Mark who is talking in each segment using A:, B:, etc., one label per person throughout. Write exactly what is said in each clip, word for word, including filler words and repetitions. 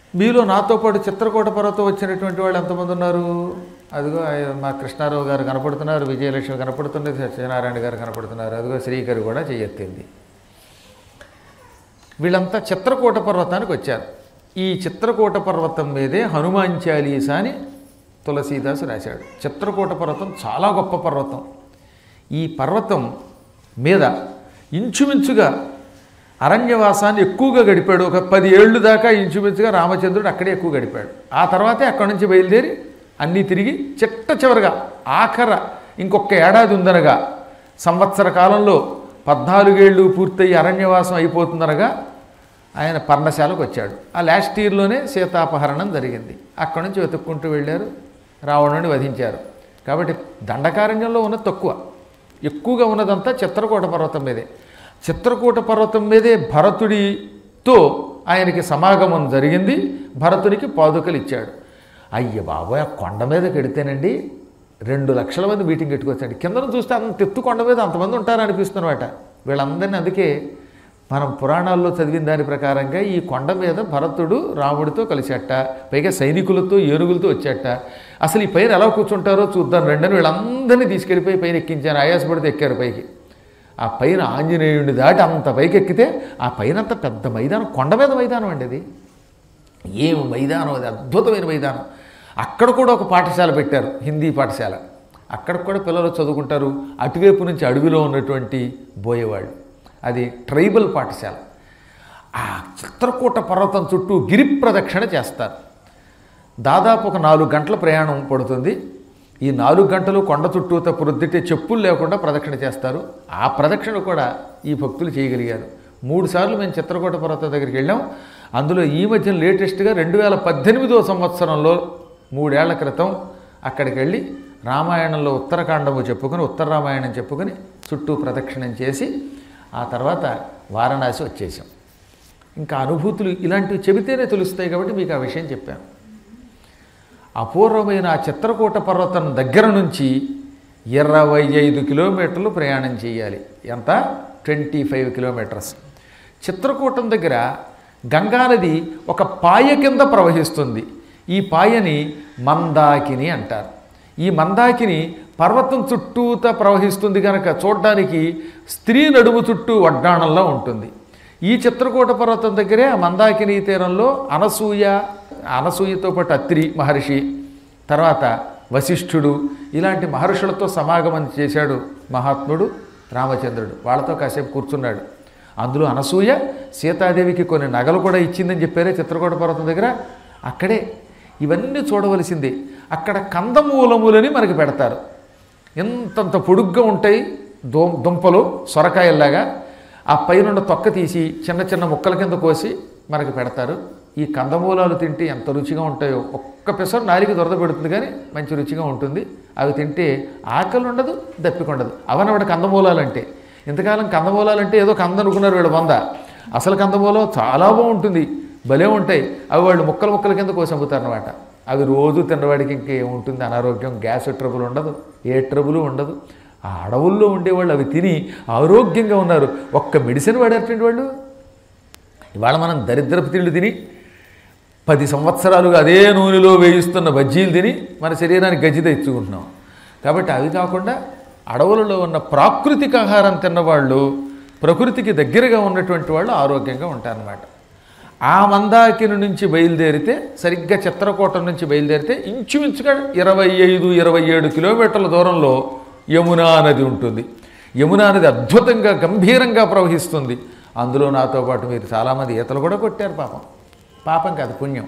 A: మీలో నాతో పాటు చిత్రకూట పర్వతం వచ్చినటువంటి వాళ్ళు ఎంతమంది ఉన్నారు? అదిగో మా కృష్ణారావు గారు కనపడుతున్నారు, విజయలక్ష్మి కనపడుతున్నది, సత్యనారాయణ గారు కనపడుతున్నారు, అదిగో శ్రీకరి కూడా చెయ్యెత్తింది. వీళ్ళంతా చిత్రకూట పర్వతానికి వచ్చారు. ఈ చిత్రకూట పర్వతం మీదే హనుమాన్ చాలీసా అని తులసీదాసు రాశాడు. చిత్రకూట పర్వతం చాలా గొప్ప పర్వతం. ఈ పర్వతం మీద ఇంచుమించుగా అరణ్యవాసాన్ని ఎక్కువగా గడిపాడు. ఒక పది ఏళ్ళు దాకా ఇంచుమించుగా రామచంద్రుడు అక్కడే ఎక్కువ గడిపాడు. ఆ తర్వాతే అక్కడి నుంచి బయలుదేరి అన్నీ తిరిగి చిట్ట చివరగా ఆఖర ఇంకొక ఏడాది ఉందనగా సంవత్సర కాలంలో పద్నాలుగేళ్ళు పూర్తయి అరణ్యవాసం అయిపోతుందనగా ఆయన పర్ణశాలకు వచ్చాడు. ఆ లాస్ట్ ఇయర్లోనే సీతాపహరణం జరిగింది. అక్కడి నుంచి వెతుక్కుంటూ వెళ్ళారు, రావణుని వధించారు. కాబట్టి దండకారణ్యంలో ఉన్నది తక్కువ, ఎక్కువగా ఉన్నదంతా చిత్రకూట పర్వతం మీదే. చిత్రకూట పర్వతం మీదే భరతుడితో ఆయనకి సమాగమం జరిగింది. భరతునికి పాదుకలు ఇచ్చాడు. అయ్య బాబోయ్, ఆ కొండ మీదకి వెడితేనండి రెండు లక్షల మంది మీటింగ్ పెట్టుకొచ్చాడు. కిందను చూస్తే అంత ఎత్తు కొండ మీద అంతమంది ఉంటారనిపిస్తున్నమాట. వీళ్ళందరినీ అందుకే మనం పురాణాల్లో చదివిన దాని ప్రకారంగా ఈ కొండ మీద భరతుడు రాముడితో కలిసేట, పైగా సైనికులతో ఏనుగులతో వచ్చేట. అసలు ఈ పైన ఎలా కూర్చుంటారో చూద్దాం రెండని వీళ్ళందరినీ తీసుకెళ్ళిపోయి పైన ఎక్కించాను. ఆయాసపడితే ఎక్కారు పైకి. ఆ పైన ఆంజనేయుడిని దాటి అంత పైకి ఎక్కితే ఆ పైన అంత పెద్ద మైదానం, కొండ మీద మైదానం అండి అది. ఏం మైదానం అది, అద్భుతమైన మైదానం. అక్కడ కూడా ఒక పాఠశాల పెట్టారు, హిందీ పాఠశాల. అక్కడ కూడా పిల్లలు చదువుకుంటారు. అటువైపు నుంచి అడవిలో ఉన్నటువంటి బోయేవాళ్ళు. అది ట్రైబల్ పాఠశాల. ఆ చిత్రకూట పర్వతం చుట్టూ గిరి ప్రదక్షిణ చేస్తారు. దాదాపు ఒక నాలుగు గంటల ప్రయాణం పడుతుంది. ఈ నాలుగు గంటలు కొండ చుట్టూతో ప్రొద్దుటే చెప్పులు లేకుండా ప్రదక్షిణ చేస్తారు. ఆ ప్రదక్షిణ కూడా ఈ భక్తులు చేయగలిగారు. మూడు సార్లు మేము చిత్రకూట పర్వతం దగ్గరికి వెళ్ళాం. అందులో ఈ మధ్య లేటెస్ట్గా రెండు వేల పద్దెనిమిదో సంవత్సరంలో మూడేళ్ల క్రితం అక్కడికి వెళ్ళి రామాయణంలో ఉత్తరకాండము చెప్పుకొని ఉత్తర రామాయణం చెప్పుకొని చుట్టూ ప్రదక్షిణం చేసి ఆ తర్వాత వారణాసి వచ్చేసాం. ఇంకా అనుభూతులు ఇలాంటివి చెబితేనే తెలుస్తాయి కాబట్టి మీకు ఆ విషయం చెప్పాను. అపూర్వమైన ఆ చిత్రకూట పర్వతం దగ్గర నుంచి ఇరవై ఐదు కిలోమీటర్లు ప్రయాణం చేయాలి. ఎంత? Twenty five kilometres. చిత్రకూటం దగ్గర గంగానది ఒక పాయ కింద ప్రవహిస్తుంది. ఈ పాయని మందాకిని అంటారు. ఈ మందాకిని పర్వతం చుట్టూతా ప్రవహిస్తుంది కనుక చూడ్డానికి స్త్రీ నడుము చుట్టూ వడ్డాణంలో ఉంటుంది. ఈ చిత్రకూట పర్వతం దగ్గరే ఆ మందాకిని తీరంలో అనసూయ, అనసూయతో పాటు అత్రి మహర్షి, తర్వాత వశిష్ఠుడు, ఇలాంటి మహర్షులతో సమాగమం చేశాడు మహాత్ముడు రామచంద్రుడు. వాళ్ళతో కాసేపు కూర్చున్నాడు. అందులో అనసూయ సీతాదేవికి కొన్ని నగలు కూడా ఇచ్చిందని చెప్పారే చిత్రకూట పర్వతం దగ్గర. అక్కడే ఇవన్నీ చూడవలసిందే. అక్కడ కందమూలములని మనకి పెడతారు. ఎంతంత పొడుగ్గా ఉంటాయి దో దుంపలు, సొరకాయల్లాగా. ఆ పైనున్న తొక్క తీసి చిన్న చిన్న ముక్కల కింద కోసి మనకి పెడతారు. ఈ కందమూలాలు తింటే ఎంత రుచిగా ఉంటాయో. ఒక్క పిసరు నాలికి దొరద పెడుతుంది కానీ మంచి రుచిగా ఉంటుంది. అవి తింటే ఆకలి ఉండదు, దప్పికొండదు. అవన్నమాట కందమూలాలు అంటే. ఇంతకాలం కందమూలాలు అంటే ఏదో కంద అనుకున్నారు వీళ్ళ వంద. అసలు కందమూలం చాలా బాగుంటుంది, భలే ఉంటాయి. అవి వాళ్ళు ముక్కల ముక్కల కింద కోసి అమ్ముతారనమాట. అవి రోజు తిన్నవాడికి ఇంకేముంటుంది, అనారోగ్యం, గ్యాస్ ట్రబుల్ ఉండదు, ఏ ట్రబుల్ ఉండదు. ఆ అడవుల్లో ఉండేవాళ్ళు అవి తిని ఆరోగ్యంగా ఉన్నారు. ఒక్క మెడిసిన్ వాడేటువంటి వాళ్ళు. ఇవాళ మనం దరిద్రపు తిండి తిని పది సంవత్సరాలుగా అదే నూనెలో వేయిస్తున్న బజ్జీలు తిని మన శరీరానికి గజ్జి తెచ్చుకుంటున్నాం. కాబట్టి అవి కాకుండా అడవులలో ఉన్న ప్రాకృతిక ఆహారం తిన్నవాళ్ళు, ప్రకృతికి దగ్గరగా ఉన్నటువంటి వాళ్ళు ఆరోగ్యంగా ఉంటారన్నమాట. ఆ మందాకిని నుంచి బయలుదేరితే, సరిగ్గా చిత్రకూటం నుంచి బయలుదేరితే ఇంచుమించుగా ఇరవై ఐదు ఇరవై ఏడు కిలోమీటర్ల దూరంలో యమునా నది ఉంటుంది. యమునా నది అద్భుతంగా గంభీరంగా ప్రవహిస్తుంది. అందులో నాతో పాటు మీరు చాలామంది ఈతలు కూడా కొట్టారు. పాపం పాపం కాదు, పుణ్యం.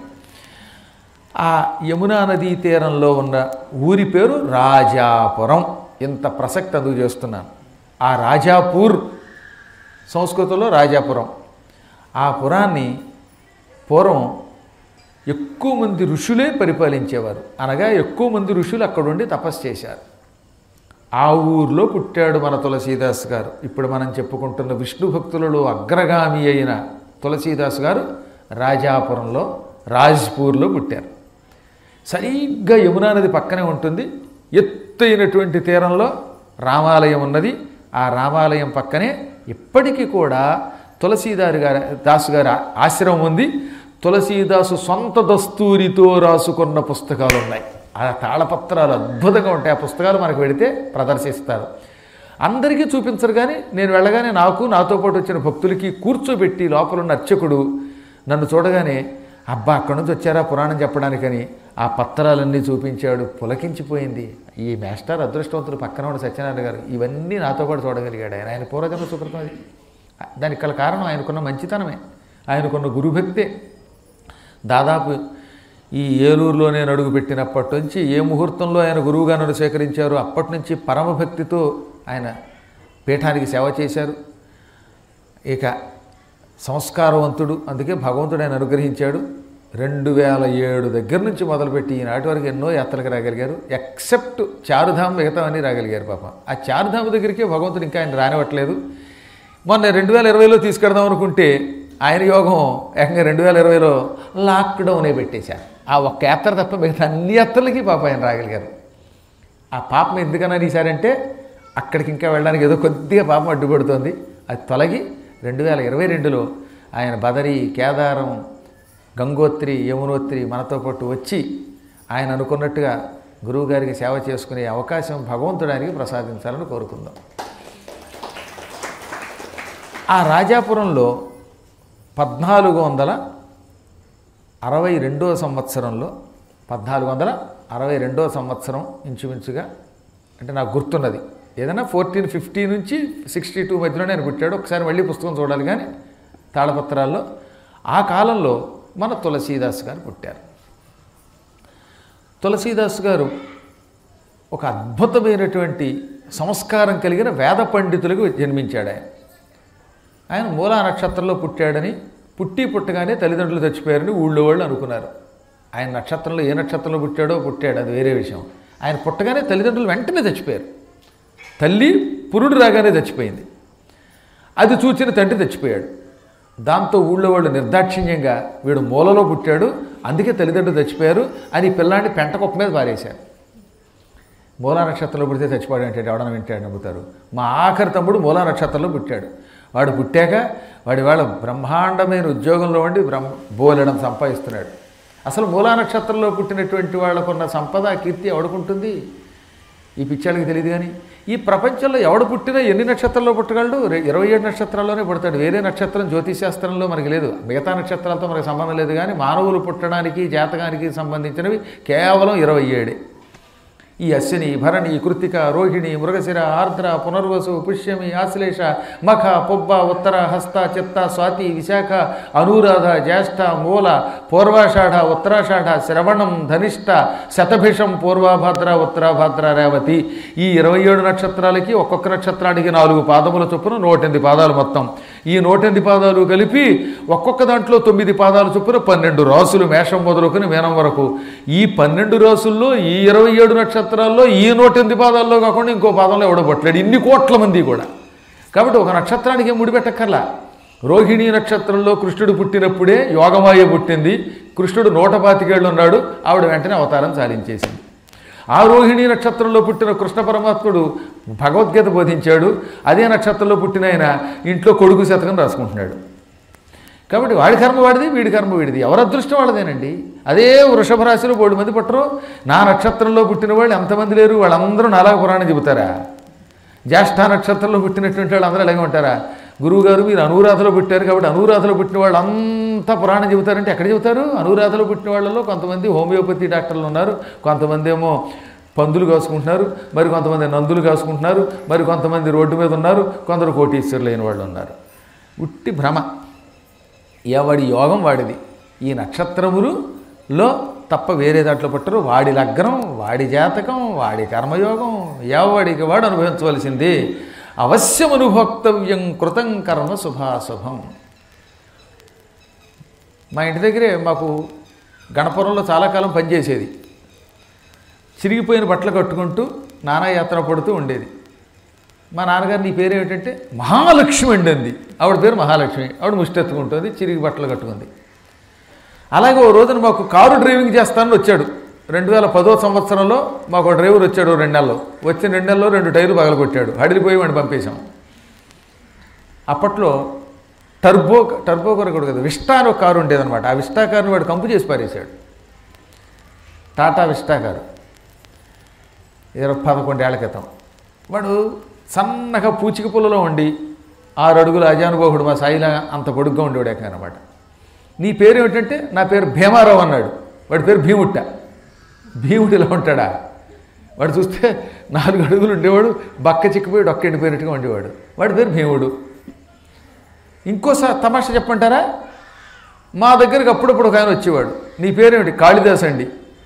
A: ఆ యమునా నదీ తీరంలో ఉన్న ఊరి పేరు రాజాపురం. ఇంత ప్రసక్తి అందుకు చేస్తున్నాను. ఆ రాజాపూర్ సంస్కృతంలో రాజాపురం. ఆ పురాన్ని పూర్వం ఎక్కువ మంది ఋషులే పరిపాలించేవారు. అనగా ఎక్కువ మంది ఋషులు అక్కడుండి తపస్సు చేశారు. ఆ ఊర్లో పుట్టాడు మన తులసీదాస్ గారు. ఇప్పుడు మనం చెప్పుకుంటున్న విష్ణు భక్తులలో అగ్రగామి అయిన తులసీదాస్ గారు రాజాపురంలో రాజ్పూర్లో పుట్టారు. సరిగ్గా యమునా నది పక్కనే ఉంటుంది. ఎత్తైనటువంటి తీరంలో రామాలయం ఉన్నది. ఆ రామాలయం పక్కనే ఇప్పటికీ కూడా తులసీదారు గారి దాసు గారి ఆశ్రమం ఉంది. తులసీదాసు సొంత దస్తూరితో రాసుకున్న పుస్తకాలు ఉన్నాయి. ఆ తాళపత్రాలు అద్భుతంగా ఉంటాయి. ఆ పుస్తకాలు మనకు వెళితే ప్రదర్శిస్తారు. అందరికీ చూపించరు, కానీ నేను వెళ్ళగానే నాకు నాతో పాటు వచ్చిన భక్తులకి కూర్చోబెట్టి లోపల ఉన్న అర్చకుడు నన్ను చూడగానే అబ్బా అక్కడి నుంచి వచ్చారా పురాణం చెప్పడానికని ఆ పత్రాలన్నీ చూపించాడు. పులకించిపోయింది. ఈ మాస్టర్ అదృష్టవంతుడు పక్కన ఉన్న సత్యనారాయణ గారు ఇవన్నీ నాతో పాటు చూడగలిగాడు. ఆయన ఆయన పూర్వజన్మ సుకృతం అది. దానికి గల కారణం ఆయనకున్న మంచితనమే, ఆయనకున్న గురుభక్తే. దాదాపు ఈ ఏలూరులో నేను అడుగు పెట్టినప్పటి నుంచి ఏ ముహూర్తంలో ఆయన గురువుగా నన్ను స్వీకరించారో అప్పటి నుంచి పరమభక్తితో ఆయన పీఠానికి సేవ చేశారు. ఇక సంస్కారవంతుడు, అందుకే భగవంతుడు ఆయన అనుగ్రహించాడు. రెండు వేల ఏడు దగ్గర నుంచి మొదలుపెట్టి ఈనాటి వరకు ఎన్నో యాత్రలకు రాగలిగారు. ఎక్సెప్ట్ చారుధామ మిగతావన్నీ రాగలిగారు. పాపం ఆ చారుధామ దగ్గరికే భగవంతుడు ఇంకా ఆయన రానివ్వట్లేదు. మొన్న రెండు వేల ఇరవైలో తీసుకెడదాం అనుకుంటే ఆయన యోగం ఏకంగా రెండు వేల ఇరవైలో లాక్డౌనే పెట్టేశారు. ఆ ఒక్క యాత్ర తప్ప మిగతా అన్ని యాత్రలకి పాప ఆయన రాగలిగారు. ఆ పాపం ఎందుకన్నా తీశారంటే అక్కడికి ఇంకా వెళ్ళడానికి ఏదో కొద్దిగా పాపం అడ్డుపడుతోంది. అది తొలగి రెండు వేల ఇరవై రెండులో ఆయన బదరి, కేదారం, గంగోత్రి, యమునోత్రి మనతో పాటు వచ్చి ఆయన అనుకున్నట్టుగా గురువుగారికి సేవ చేసుకునే అవకాశం భగవంతుడు ఆయనకి ప్రసాదించాలని కోరుకుందాం. ఆ రాజాపురంలో పద్నాలుగు వందల అరవై రెండో సంవత్సరంలో పద్నాలుగు వందల అరవై రెండో సంవత్సరం ఇంచుమించుగా, అంటే నాకు గుర్తున్నది ఏదైనా ఫోర్టీన్ ఫిఫ్టీ నుంచి సిక్స్టీ టూ మధ్యలోనే ఆయన పుట్టాడు. ఒకసారి మళ్ళీ పుస్తకం చూడాలి, కానీ తాళపత్రాల్లో ఆ కాలంలో మన తులసీదాస్ గారు పుట్టారు. తులసీదాస్ గారు ఒక అద్భుతమైనటువంటి సంస్కారం కలిగిన వేద పండితులకు జన్మించాడు. ఆయన ఆయన మూలా నక్షత్రంలో పుట్టాడని, పుట్టి పుట్టగానే తల్లిదండ్రులు చచ్చిపోయారని ఊళ్ళో వాళ్ళు అనుకున్నారు. ఆయన నక్షత్రంలో ఏ నక్షత్రంలో పుట్టాడో పుట్టాడు, అది వేరే విషయం. ఆయన పుట్టగానే తల్లిదండ్రులు వెంటనే చచ్చిపోయారు. తల్లి పురుడు రాగానే చచ్చిపోయింది. అది చూచిన తండ్రి చచ్చిపోయాడు. దాంతో ఊళ్ళో వాళ్ళు నిర్దాక్షిణ్యంగా వీడు మూలలో పుట్టాడు, అందుకే తల్లిదండ్రులు చచ్చిపోయారు అని పిల్లాన్ని పెంట కుప్ప మీద పారేశారు. మూలా నక్షత్రంలో పుడితే చచ్చిపోయాడు అంటే ఎవడన్నా వింటాడు నమ్ముతారు. మా ఆఖరి తమ్ముడు మూలా నక్షత్రంలో పుట్టాడు. వాడు పుట్టాక వాడి వాళ్ళ బ్రహ్మాండమైన ఉద్యోగంలో ఉండి బ్రహ్మ బోలెడం సంపాదిస్తున్నాడు. అసలు మూలా నక్షత్రంలో పుట్టినటువంటి వాళ్ళకున్న సంపద, కీర్తి ఎవడుకుంటుంది? ఈ పిచ్చాళ్ళకి తెలియదు. కానీ ఈ ప్రపంచంలో ఎవడు పుట్టినా ఎన్ని నక్షత్రాల్లో పుట్టగలడు? ఇరవై ఏడు నక్షత్రాల్లోనే పుడతాడు. వేరే నక్షత్రం జ్యోతిశాస్త్రంలో మనకి లేదు, మిగతా నక్షత్రాలతో మనకు సంబంధం లేదు. కానీ మానవులు పుట్టడానికి, జాతకానికి సంబంధించినవి కేవలం ఇరవై ఏడే. ఈ అశ్విని, భరణి, కృతిక, రోహిణి, మృగశిర, ఆర్ద్ర, పునర్వసు, పుష్యమి, ఆశ్లేష, మఖ, పొబ్బ, ఉత్తర, హస్త, చిత్త, స్వాతి, విశాఖ, అనురాధ, జ్యేష్ఠ, మూల, పూర్వాషాఢ, ఉత్తరాషాఢ, శ్రవణం, ధనిష్ట, శతభిషం, పూర్వభద్ర, ఉత్తరాభద్ర, రేవతి. ఈ ఇరవై ఏడు నక్షత్రాలకి ఒక్కొక్క నక్షత్రానికి నాలుగు పాదముల చొప్పున నూటెనిమిది పాదాలు మొత్తం. ఈ నూటెనిమిది పాదాలు కలిపి ఒక్కొక్క దాంట్లో తొమ్మిది పాదాల చొప్పున పన్నెండు రాసులు, మేషం మొదలుకొని మీనం వరకు. ఈ పన్నెండు రాసుల్లో ఈ ఇరవై ఏడు నక్షత్రాల్లో ఈ నూటెనిమిది పాదాల్లో కాకుండా ఇంకో పాదంలో ఎవడబట్టలేడు, ఇన్ని కోట్ల మంది కూడా. కాబట్టి ఒక నక్షత్రానికి ముడిపెట్టక్కర్లా. రోహిణీ నక్షత్రంలో కృష్ణుడు పుట్టినప్పుడే యోగమాయ పుట్టింది. కృష్ణుడు నూట పాతికేళ్ళు ఉన్నాడు, ఆవిడ వెంటనే అవతారం సాధించేసింది. ఆ రోహిణీ నక్షత్రంలో పుట్టిన కృష్ణ పరమాత్ముడు భగవద్గీత బోధించాడు. అదే నక్షత్రంలో పుట్టిన ఆయన ఇంట్లో కొడుకు శతకం రాసుకుంటున్నాడు. కాబట్టి వాడి కర్మ వాడిది, వీడి కర్మ వీడిది, ఎవరి అదృష్టం వాళ్ళదేనండి. అదే వృషభ రాశిలో బోడు మంది పుట్టరు. నా నక్షత్రంలో పుట్టిన వాళ్ళు ఎంతమంది లేరు, వాళ్ళందరూ నాలా పురాణం చెబుతారా? జ్యేష్ఠ నక్షత్రంలో పుట్టినటువంటి వాళ్ళు అందరూ అలాగే ఉంటారా? గురువుగారు మీరు అనురాధలో పుట్టారు కాబట్టి అనురాధలో పుట్టిన వాళ్ళు అంతా పురాణం చెబుతారంటే ఎక్కడ చెబుతారు? అనురాధలో పుట్టిన వాళ్ళలో కొంతమంది హోమియోపతి డాక్టర్లు ఉన్నారు, కొంతమంది ఏమో పందులు కాసుకుంటున్నారు, మరి కొంతమంది నందులు కాసుకుంటున్నారు, మరి కొంతమంది రోడ్డు మీద ఉన్నారు, కొందరు కోటీశ్వరులు అయిన వాళ్ళు ఉన్నారు. ఉట్టి భ్రమ. ఎవడి యోగం వాడిది. ఈ నక్షత్రములలో తప్ప వేరే దాంట్లో పుట్టరు. వాడి లగ్నం, వాడి జాతకం, వాడి కర్మయోగం ఎవడికి వాడు అనుభవించవలసింది. అవశ్యం అనుభోక్తవ్యం కృతం కర్మ శుభాశుభం. మా ఇంటి దగ్గరే మాకు గణపురంలో చాలా కాలం పనిచేసేది. చిరిగిపోయిన బట్టలు కట్టుకుంటూ నానాయాత్ర పడుతూ ఉండేది. మా నాన్నగారు నీ పేరు ఏమిటంటే మహాలక్ష్మి అండి అంది. ఆవిడ పేరు మహాలక్ష్మి. ఆవిడ ముష్టెత్తుకుంటుంది, చిరిగి బట్టలు కట్టుకుంది. అలాగే ఓ రోజున మాకు కారు డ్రైవింగ్ చేస్తానని వచ్చాడు. రెండు వేల పదో సంవత్సరంలో మాకు డ్రైవర్ వచ్చాడు. రెండు నెలల్లో వచ్చిన రెండు నెలల్లో రెండు టైర్లు పగలగొట్టాడు. హడిలిపోయి వాడిని పంపేశాం. అప్పట్లో టర్బో టర్బో కొరకు కదా విస్టా అని ఒక కారు ఉండేదన్నమాట. ఆ విస్టా కారుని వాడు కంపు చేసి పారేశాడు. టాటా విస్టా కారు ఇరవై పదకొండేళ్ల క్రితం. వాడు సన్నగా పూచిక పుల్లలో ఉండి ఆరు అడుగుల అజానుబాహుడు మా సాయిలా అంత పొడుగ్గా ఉండేవాడు ఎక్కడ అనమాట. నీ పేరు ఏమిటంటే నా పేరు భీమారావు అన్నాడు. వాడి పేరు భీముట్ట. భీముడు ఇలా ఉంటాడా? వాడు చూస్తే నాలుగు అడుగులు ఉండేవాడు, బక్క చిక్కిపోయి డొక్క ఎండిపోయినట్టుగా ఉండేవాడు. వాడి పేరు భీముడు. ఇంకోసారి తమాషా చెప్పంటారా, మా దగ్గరికి అప్పుడప్పుడు ఒక ఆయన వచ్చేవాడు. నీ పేరేమిటి? కాళిదాస్ అండి.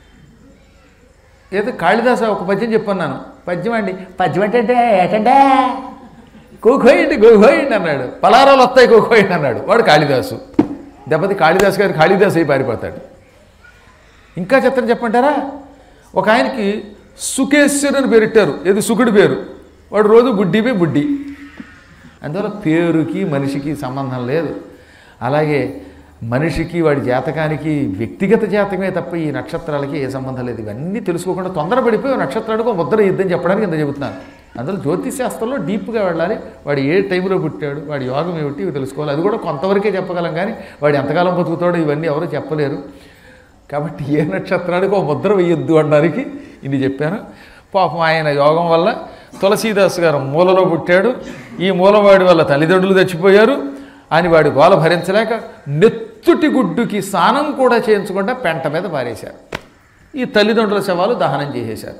A: ఏదో కాళిదాస ఒక పద్యం చెప్పన్నాను. పద్యం అండి. పద్యం అంటే ఏటంటే కోకోయండి గోకోయండి అన్నాడు. పలారాలు వస్తాయి కోకోయండి అన్నాడు. వాడు కాళిదాసు. దెబ్బతి కాళిదాసు గారు కాళిదాసు అయి పారిపోతాడు. ఇంకా చెప్తాను చెప్పంటారా, ఒక ఆయనకి సుకేశ్వరు అని పేరెట్టారు. ఏది సుకుడి పేరు. వాడు రోజు బుడ్డిపై బుడ్డి. అందువల్ల పేరుకి మనిషికి సంబంధం లేదు. అలాగే మనిషికి వాడి జాతకానికి వ్యక్తిగత జాతకమే తప్ప ఈ నక్షత్రాలకి ఏ సంబంధం లేదు. ఇవన్నీ తెలుసుకోకుండా తొందరపడిపోయి నక్షత్రానికి ఒక ముద్ర ఇద్దని చెప్పడానికి ఇంత చెబుతున్నాను. అందులో జ్యోతిష్ శాస్త్రంలో డీప్గా వెళ్ళాలి. వాడు ఏ టైంలో పుట్టాడు, వాడి యోగం ఏమిటి ఇవి తెలుసుకోవాలి. అది కూడా కొంతవరకే చెప్పగలం, కానీ వాడు ఎంతకాలం బతుకుతాడో ఇవన్నీ ఎవరు చెప్పలేరు. కాబట్టి ఏ నక్షత్రానికి ఒక ముద్ర వేయొద్దు అనడానికి ఇది చెప్పాను. పాపం ఆయన యోగం వల్ల తులసీదాస్ గారు మూలలో పుట్టాడు. ఈ మూలవాడి వల్ల తల్లిదండ్రులు చచ్చిపోయారు అని వాడి గోల భరించలేక నెత్తుటి గుడ్డుకి స్నానం కూడా చేయించకుండా పెంట మీద పారేశారు. ఈ తల్లిదండ్రుల శవాలు దహనం చేసేశారు.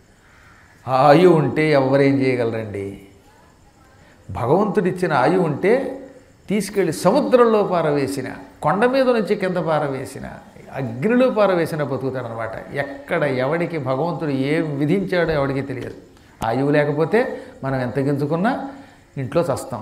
A: ఆయు ఉంటే ఎవరేం చేయగలరండి? భగవంతుడిచ్చిన ఆయు ఉంటే తీసుకెళ్ళి సముద్రంలో పారవేసిన, కొండ మీద నుంచి కింద పారవేసిన, అగ్నిలో పారవేసిన బతుకుతాడనమాట. ఎక్కడ ఎవడికి భగవంతుడు ఏం విధించాడో ఎవడికి తెలియదు. ఆయువు లేకపోతే మనం ఎంత గింజుకున్నా ఇంట్లో చస్తాం.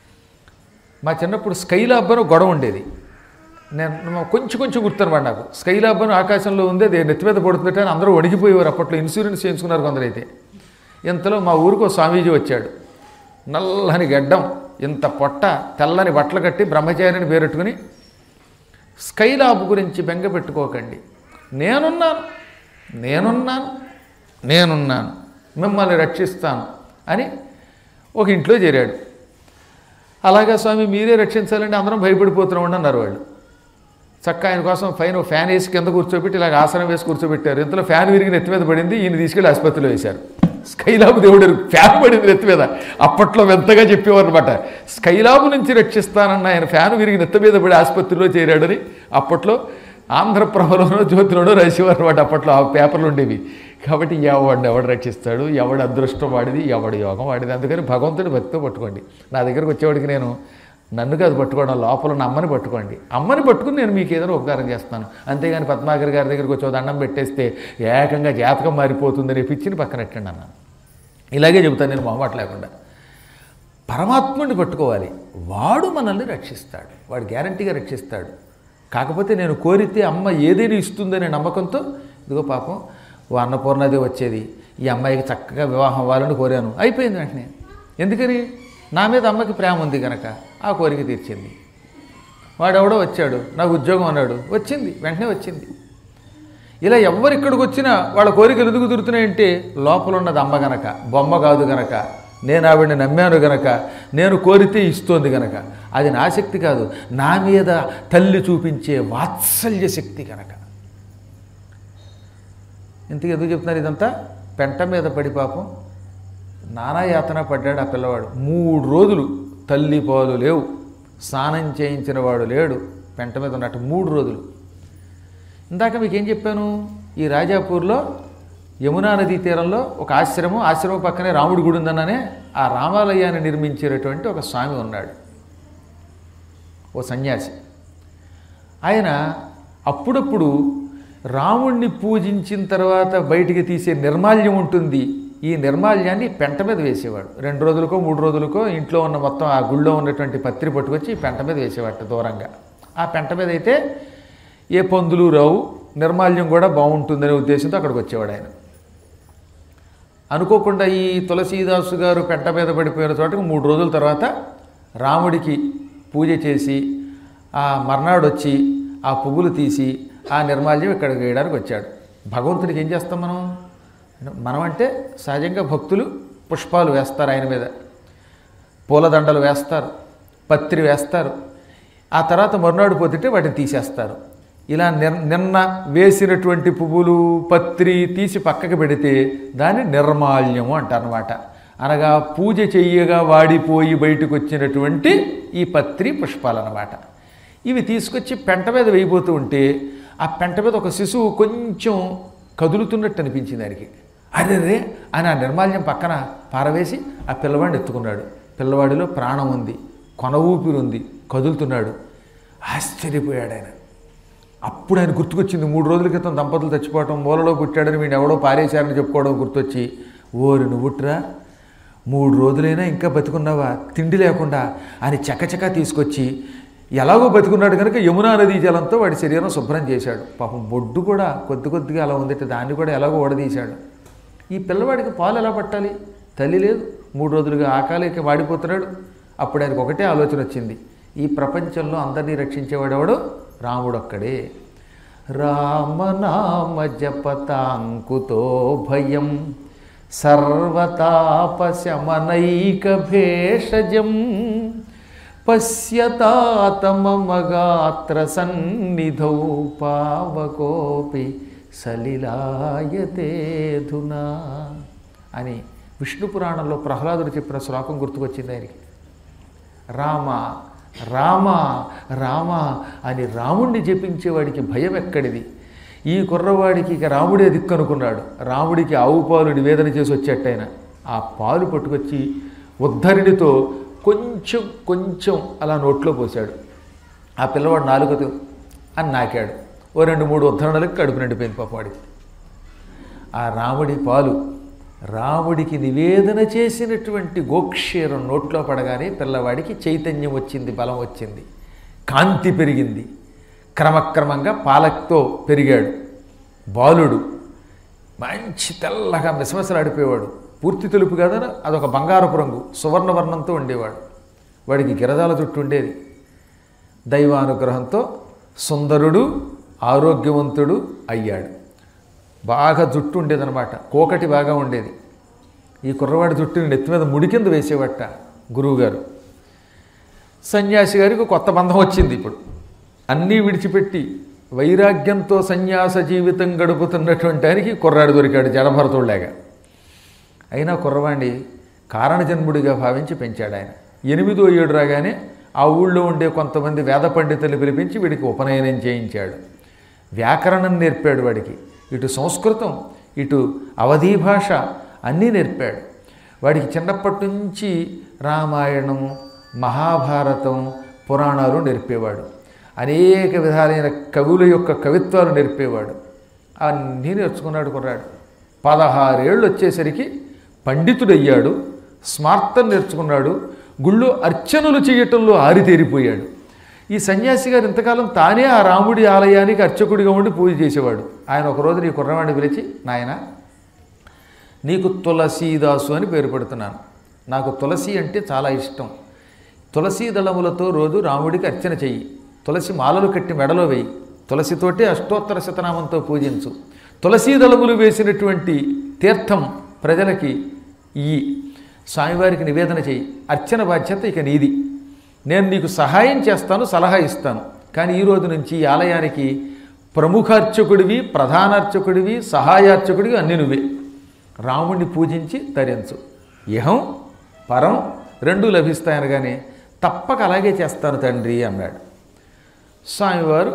A: మా చిన్నప్పుడు స్కైలాబ్ అని గొడవ ఉండేది. నేను కొంచెం కొంచెం గుర్తున్నమాట నాకు. స్కైలాబ్ అని ఆకాశంలో ఉంది, అది నెత్తి మీద పడుతుంటే అని అందరూ వణికిపోయేవారు. అప్పట్లో ఇన్సూరెన్స్ చేయించుకున్నారు కొందరైతే. ఇంతలో మా ఊరికి ఒక స్వామీజీ వచ్చాడు. నల్లని గడ్డం, ఇంత పొట్ట, తెల్లని బట్టలు కట్టి బ్రహ్మచారిని పేరెట్టుకుని, స్కైలాబ్ గురించి బెంగ పెట్టుకోకండి, నేనున్నాను నేనున్నాను నేనున్నాను మిమ్మల్ని రక్షిస్తాను అని ఒక ఇంట్లో చేరాడు. అలాగా స్వామి మీరే రక్షించాలంటే అందరం భయపడిపోతున్నాం అన్నారు వాళ్ళు. చక్క ఆయన కోసం పైన ఫ్యాన్ వేసి కింద కూర్చోబెట్టి ఇలాగ ఆసనం వేసి కూర్చోబెట్టారు. ఇంతలో ఫ్యాన్ విరిగి నెత్తి మీద పడింది. ఈయన తీసుకెళ్ళి ఆసుపత్రిలో వేశారు. స్కైలాబ్ దేవుడు ఫ్యాన్ పడింది నెత్తి మీద. అప్పట్లో ఎంతగా చెప్పేవారు అనమాట. స్కైలాబ్ నుంచి రక్షిస్తానన్న ఆయన ఫ్యాన్ విరిగి నెత్తి మీద పడి ఆసుపత్రిలో చేరాడని అప్పట్లో ఆంధ్రప్రభలోనో జ్యోతిలోనో రాసేవారు అనమాట. అప్పట్లో ఆ పేపర్లు ఉండేవి. కాబట్టి ఎవడిని ఎవడు రక్షిస్తాడు, ఎవడు అదృష్టం వాడిది, ఎవడు యోగం వాడిది. అందుకని భగవంతుడి భక్తితో పట్టుకోండి. నా దగ్గరికి వచ్చేవాడికి నేను నన్ను కాదు పట్టుకోవడం, లోపల ఉన్న అమ్మని పట్టుకోండి. అమ్మని పట్టుకుని నేను మీకు ఏదైనా ఉపకారం చేస్తాను. అంతేగాని పద్మాకర్ గారి దగ్గరికి వచ్చి దండం పెట్టేస్తే ఏకంగా జాతకం మారిపోతుందని పిచ్చిని పక్కనెట్టండి అన్నాను. ఇలాగే చెబుతాను నేను మొహమాట లేకుండా. పరమాత్ముడిని పట్టుకోవాలి. వాడు మనల్ని రక్షిస్తాడు, వాడు గ్యారంటీగా రక్షిస్తాడు. కాకపోతే నేను కోరితే అమ్మ ఏదైనా ఇస్తుందనే నమ్మకంతో, ఇదిగో పాపం ఓ అన్నపూర్ణదే వచ్చేది, ఈ అమ్మాయికి చక్కగా వివాహం అవ్వాలని కోరాను, అయిపోయింది వెంటనే. ఎందుకని? నా మీద అమ్మకి ప్రేమ ఉంది కనుక ఆ కోరిక తీర్చింది. వాడెవడో వచ్చాడు, నాకు ఉద్యోగం అన్నాడు, వచ్చింది, వెంటనే వచ్చింది. ఇలా ఎవరిక్కడికి వచ్చినా వాళ్ళ కోరికలు ఎందుకు తీరుతున్నాయంటే లోపల ఉన్నది అమ్మ గనక, బొమ్మ కాదు గనక, నేను ఆవిడని నమ్మాను గనక, నేను కోరితే ఇస్తోంది గనక. అది నా శక్తి కాదు, నా మీద తల్లి చూపించే వాత్సల్య శక్తి గనక. ఇంతకు ఎందుకు చెప్తున్నారు ఇదంతా? పెంట మీద పడి పాపం నానా యాతన పడ్డాడు ఆ పిల్లవాడు. మూడు రోజులు తల్లి పాలు లేవు, స్నానం చేయించిన వాడు లేడు, పెంట మీద ఉన్నట్టు మూడు రోజులు. ఇందాక మీకేం చెప్పాను? ఈ రాజాపూర్లో యమునా నదీ తీరంలో ఒక ఆశ్రమం, ఆశ్రమం పక్కనే రాముడి గుడి ఉందన్నానే, ఆ రామాలయాన్ని నిర్మించేటటువంటి ఒక స్వామి ఉన్నాడు, ఓ సన్యాసి. ఆయన అప్పుడప్పుడు రాముణ్ణి పూజించిన తర్వాత బయటికి తీసే నిర్మాల్యం ఉంటుంది, ఈ నిర్మాల్యాన్ని పెంట మీద వేసేవాడు. రెండు రోజులకో మూడు రోజులకో ఇంట్లో ఉన్న మొత్తం ఆ గుళ్ళో ఉన్నటువంటి పత్రి పట్టుకొచ్చి పెంట మీద వేసేవాడు దూరంగా. ఆ పెంట మీద అయితే ఏ పందులు రావు, నిర్మాల్యం కూడా బాగుంటుందనే ఉద్దేశంతో అక్కడికి వచ్చేవాడు ఆయన. అనుకోకుండా ఈ తులసీదాసు గారు పెంట మీద పడిపోయిన చోటకి మూడు రోజుల తర్వాత రాముడికి పూజ చేసి ఆ మర్నాడు వచ్చి ఆ పువ్వులు తీసి ఆ నిర్మాల్యం ఇక్కడికి వేయడానికి వచ్చాడు. భగవంతుడికి ఏం చేస్తాం మనం? మనం అంటే సహజంగా భక్తులు పుష్పాలు వేస్తారు, ఆయన మీద పూలదండలు వేస్తారు, పత్రి వేస్తారు, ఆ తర్వాత మరునాడు పొద్దుటే వాటిని తీసేస్తారు. ఇలా నిన్న వేసినటువంటి పువ్వులు పత్రి తీసి పక్కకి పెడితే దాన్ని నిర్మాల్యము అంటారనమాట. అనగా పూజ చెయ్యగా వాడిపోయి బయటకు వచ్చినటువంటి ఈ పత్రి పుష్పాలన్నమాట. ఇవి తీసుకొచ్చి పెంట మీద వేయిపోతూ ఉంటే ఆ పెంట మీద ఒక శిశువు కొంచెం కదులుతున్నట్టు అనిపించింది దానికి. అరెరే అని ఆ నిర్మాల్యం పక్కన పారవేసి ఆ పిల్లవాడిని ఎత్తుకున్నాడు. పిల్లవాడిలో ప్రాణం ఉంది, కొన ఊపిరి ఉంది, కదులుతున్నాడు. ఆశ్చర్యపోయాడు ఆయన. అప్పుడు ఆయన గుర్తుకొచ్చింది, మూడు రోజుల క్రితం దంపతులు చచ్చిపోవటం, మూలలో పుట్టాడని వీడు ఎవడో పారేశారని చెప్పుకోవడం గుర్తొచ్చి, ఓరి నువ్వుట్రా, మూడు రోజులైనా ఇంకా బతుకున్నావా తిండి లేకుండా అని చకచకా తీసుకొచ్చి ఎలాగో బతుకున్నాడు కనుక యమునా నదీ జలంతో వాడి శరీరం శుభ్రం చేశాడు. పాపం బొడ్డు కూడా కొద్ది కొద్దిగా అలా ఉందట, దాన్ని కూడా ఎలాగో ఓడదీశాడు. ఈ పిల్లవాడికి పాలు ఎలా పట్టాలి? తల్లి లేదు, మూడు రోజులుగా ఆకలికి వాడిపోతున్నాడు. అప్పుడు ఆయనకు ఒకటే ఆలోచన వచ్చింది, ఈ ప్రపంచంలో అందరినీ రక్షించేవాడెవడు? రాముడొక్కడే. రామనామ జపతాంకుతో భయం సర్వతాపశమనైక భేషజం పశ్యతాతమగాత్ర సన్నిధౌ పావకోపి సలిలాయతేధునా అని విష్ణు పురాణంలో ప్రహ్లాదుడు చెప్పిన శ్లోకం గుర్తుకొచ్చింది ఆయనకి. రామ రామ రామ అని రాముణ్ణి జపించేవాడికి భయం ఎక్కడిది? ఈ కుర్రవాడికి ఇక రాముడే దిక్కనుకున్నాడు. రాముడికి ఆవు పాలు నివేదన చేసి వచ్చేట్టయినా ఆ పాలు పట్టుకొచ్చి ఉద్ధరిణితో కొంచెం కొంచెం అలా నోట్లో పోశాడు. ఆ పిల్లవాడు నాలుగదు అని నాకాడు. ఓ రెండు మూడు ఉద్ధరణలకు కడుపు నిండిపోయింది పాపవాడికి. ఆ రాముడి పాలు రాముడికి నివేదన చేసినటువంటి గోక్షీరం నోట్లో పడగానే పిల్లవాడికి చైతన్యం వచ్చింది, బలం వచ్చింది, కాంతి పెరిగింది. క్రమక్రమంగా పాలతో పెరిగాడు. బాలుడు మంచి తెల్లగా మిసమిసలాడిపోయేవాడు. పూర్తి తెలుపు కదా, అదొక బంగారపు రంగు సువర్ణవర్ణంతో ఉండేవాడు. వాడికి గిరదాల జుట్టు ఉండేది. దైవానుగ్రహంతో సుందరుడు ఆరోగ్యవంతుడు అయ్యాడు. బాగా జుట్టు ఉండేదన్నమాట, కోకటి బాగా ఉండేది. ఈ కుర్రవాడి జుట్టుని నెత్తి మీద ముడి కింద వేసేవట గురువుగారు. సన్యాసి గారికి కొత్త బంధం వచ్చింది. ఇప్పుడు అన్నీ విడిచిపెట్టి వైరాగ్యంతో సన్యాస జీవితం గడుపుతున్నటువంటి ఆయనకి కుర్రాడు దొరికాడు, జడభరతుడులాగా. అయినా కుర్రవాణ్ణి కారణజన్ముడిగా భావించి పెంచాడు ఆయన. ఎనిమిదో ఏడు రాగానే ఆ ఊళ్ళో ఉండే కొంతమంది వేద పండితులు పిలిపించి వీడికి ఉపనయనం చేయించాడు. వ్యాకరణం నేర్పాడు వాడికి. ఇటు సంస్కృతం ఇటు అవధీ భాష అన్నీ నేర్పాడు. వాడికి చిన్నప్పటి నుంచి రామాయణం మహాభారతం పురాణాలు నేర్పేవాడు. అనేక విధాలైన కవుల యొక్క కవిత్వాలు నేర్పేవాడు. అన్నీ నేర్చుకున్నాడు కుర్రాడు. పదహారేళ్ళు వచ్చేసరికి పండితుడయ్యాడు. స్మార్తం నేర్చుకున్నాడు. గుళ్ళో అర్చనలు చేయటంలో ఆరితేరిపోయాడు. ఈ సన్యాసి గారు ఇంతకాలం తానే ఆ రాముడి ఆలయానికి అర్చకుడిగా ఉండి పూజ చేసేవాడు. ఆయన ఒకరోజు నీ కుర్రవాడిని పిలిచి, నాయన నీకు తులసీదాసు అని పేరు పెడుతున్నాను. నాకు తులసి అంటే చాలా ఇష్టం. తులసీ దళములతో రోజు రాముడికి అర్చన చెయ్యి. తులసి మాలలు కట్టి మెడలో వేయి. తులసితోటి అష్టోత్తర శతనామంతో పూజించు. తులసీ దళములు వేసినటువంటి తీర్థం ప్రజలకి ఈ స్వామివారికి నివేదన చెయ్యి. అర్చన బాధ్యత ఇక నీది. నేను నీకు సహాయం చేస్తాను, సలహా ఇస్తాను. కానీ ఈ రోజు నుంచి ఈ ఆలయానికి ప్రముఖార్చకుడివి, ప్రధానార్చకుడివి, సహాయార్చకుడివి అన్నీ నువ్వే. రాముడిని పూజించి తరించు. ఇహం పరం రెండూ లభిస్తాయనగానే తప్పక అలాగే చేస్తాను తండ్రి అన్నాడు. స్వామివారు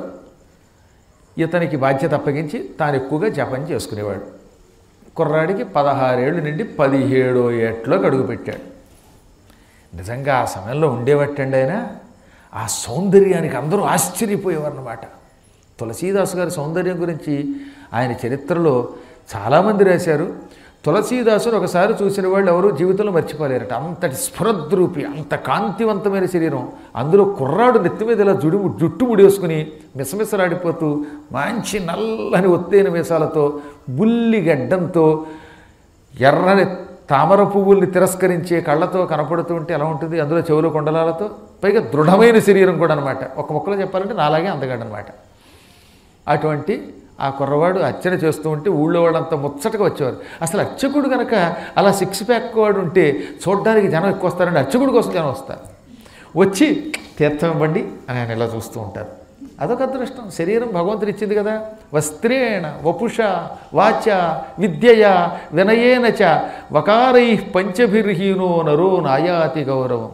A: ఇతనికి బాధ్యత అప్పగించి తాను ఎక్కువగా జపం చేసుకునేవాడు. కుర్రాడికి పదహారేళ్ళు నుండి పదిహేడో ఏట్లోకి అడుగుపెట్టాడు. నిజంగా ఆ సమయంలో ఉండేవట్టండి ఆయన. ఆ సౌందర్యానికి అందరూ ఆశ్చర్యపోయేవారన్నమాట. తులసీదాసు గారి సౌందర్యం గురించి ఆయన చరిత్రలో చాలామంది రాశారు. తులసీదాసును ఒకసారి చూసిన వాళ్ళు ఎవరు జీవితంలో మర్చిపోలేరట. అంతటి స్ఫురద్రూపి, అంత కాంతివంతమైన శరీరం. అందులో కుర్రాడు నెత్తి మీద ఇలా జుడు జుట్టు ముడేసుకుని మిసమిసలాడిపోతూ మంచి నల్లని ఒత్తైన మీసాలతో బుల్లి గడ్డంతో ఎర్రని తామర పువ్వుల్ని తిరస్కరించే కళ్ళతో కనపడుతూ ఉంటే ఎలా ఉంటుంది, అందులో చెవులు కొండలాలతో, పైగా దృఢమైన శరీరం కూడా అనమాట. ఒక మొక్కలో చెప్పాలంటే నాలాగే అందగాడనమాట. అటువంటి ఆ కుర్రవాడు అర్చన చేస్తూ ఉంటే ఊళ్ళో వాళ్ళంతా ముచ్చటగా వచ్చేవారు. అసలు అర్చకుడు కనుక అలా సిక్స్ ప్యాక్ వాడు ఉంటే చూడ్డానికి జనం ఎక్కువ వస్తారండి. అర్చకుడి కోసం జనం వస్తారు. వచ్చి తీర్థం ఇవ్వండి అని ఆయన ఇలా చూస్తూ ఉంటారు. అదొక అదృష్టం. శరీరం భగవంతుడు ఇచ్చింది కదా. వస్త్రేణ వపుష వాచ విద్యయ వినయేన చ వకారై పంచభిర్హీనో నరో నాయాతి గౌరవం.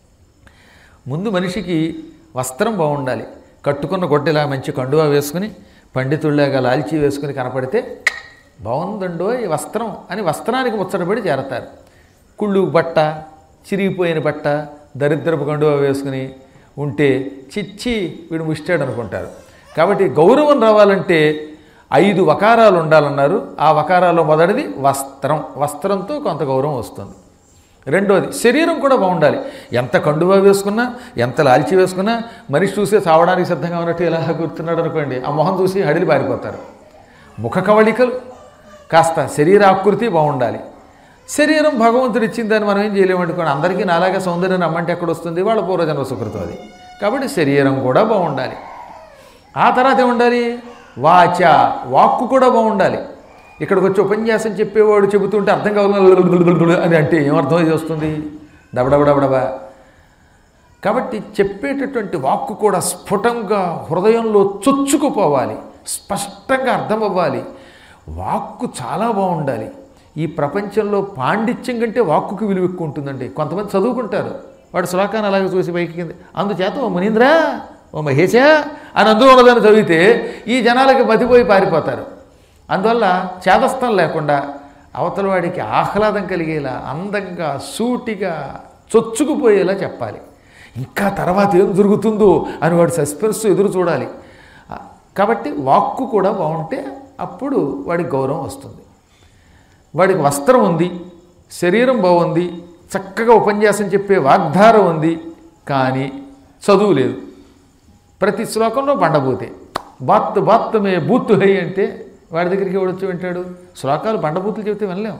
A: ముందు మనిషికి వస్త్రం బాగుండాలి. కట్టుకున్న గొడ్డెలా మంచి కండువా వేసుకుని పండితుల్లాగా లాల్చీ వేసుకుని కనపడితే బాగుందండో ఈ వస్త్రం అని వస్త్రానికి ముచ్చటపడి చేరతారు. కుళ్ళు బట్ట, చిరిగిపోయిన బట్ట, దరిద్రపు కండువా వేసుకుని ఉంటే చిచ్చి వీడు ముష్టాడు అనుకుంటారు. కాబట్టి గౌరవం రావాలంటే ఐదు వకారాలు ఉండాలన్నారు. ఆ వకారాల్లో మొదటిది వస్త్రం. వస్త్రంతో కొంత గౌరవం వస్తుంది. రెండోది శరీరం కూడా బాగుండాలి. ఎంత కండువా వేసుకున్నా, ఎంత లాల్చి వేసుకున్నా మనిషి చూసే చావడానికి సిద్ధంగా ఉన్నట్టు ఇలా కూర్చున్నాడు అనుకోండి, ఆ మొహం చూసి హడిలి పారిపోతారు. ముఖ కవళికలు, కాస్త శరీరాకృతి బాగుండాలి. శరీరం భగవంతుడు ఇచ్చిందని మనం ఏం చేయలేమనుకోండి. అందరికీ నాలాగా సౌందర్యం అమ్మంటే ఎక్కడ వస్తుంది? వాళ్ళ పూర్వజన్మ సుకృతం అది. కాబట్టి శరీరం కూడా బాగుండాలి. ఆ తర్వాత ఏముండాలి? వాచ, వాక్కు కూడా బాగుండాలి. ఇక్కడికి వచ్చి ఉపన్యాసం చెప్పేవాడు చెబుతుంటే అర్థం కావాలి అని అంటే ఏమర్థం చేస్తుంది? డబడబడబడబా. కాబట్టి చెప్పేటటువంటి వాక్కు కూడా స్ఫుటంగా హృదయంలో చొచ్చుకుపోవాలి, స్పష్టంగా అర్థం అవ్వాలి. వాక్కు చాలా బాగుండాలి. ఈ ప్రపంచంలో పాండిత్యం కంటే వాక్కుకి విలువ ఎక్కువ ఉంటుందండి. కొంతమంది చదువుకుంటారు, వాడు శ్లోకాన్ని అలాగే చూసి పైకి కింద అందుచేత ఓ మునీంద్ర ఓ మహేశ అని అందులో ఉన్నదాన్ని చదివితే ఈ జనాలకి మతిపోయి పారిపోతారు. అందువల్ల చేదస్థం లేకుండా అవతల వాడికి ఆహ్లాదం కలిగేలా అందంగా సూటిగా చొచ్చుకుపోయేలా చెప్పాలి. ఇంకా తర్వాత ఏం జరుగుతుందో అని వాడు సస్పెన్స్ ఎదురు చూడాలి. కాబట్టి వాక్కు కూడా బాగుంటే అప్పుడు వాడికి గౌరవం వస్తుంది. వాడికి వస్త్రం ఉంది, శరీరం బాగుంది, చక్కగా ఉపన్యాసం చెప్పే వాగ్ధారం ఉంది, కానీ చదువు లేదు. ప్రతి శ్లోకంలో బండబూతే. బాత్ బాత్ మే బూత్ హై అంటే వాడి దగ్గరికి ఎవడొచ్చి వింటాడు? శ్లోకాలు బండబూతులు చెబితే వినలేం.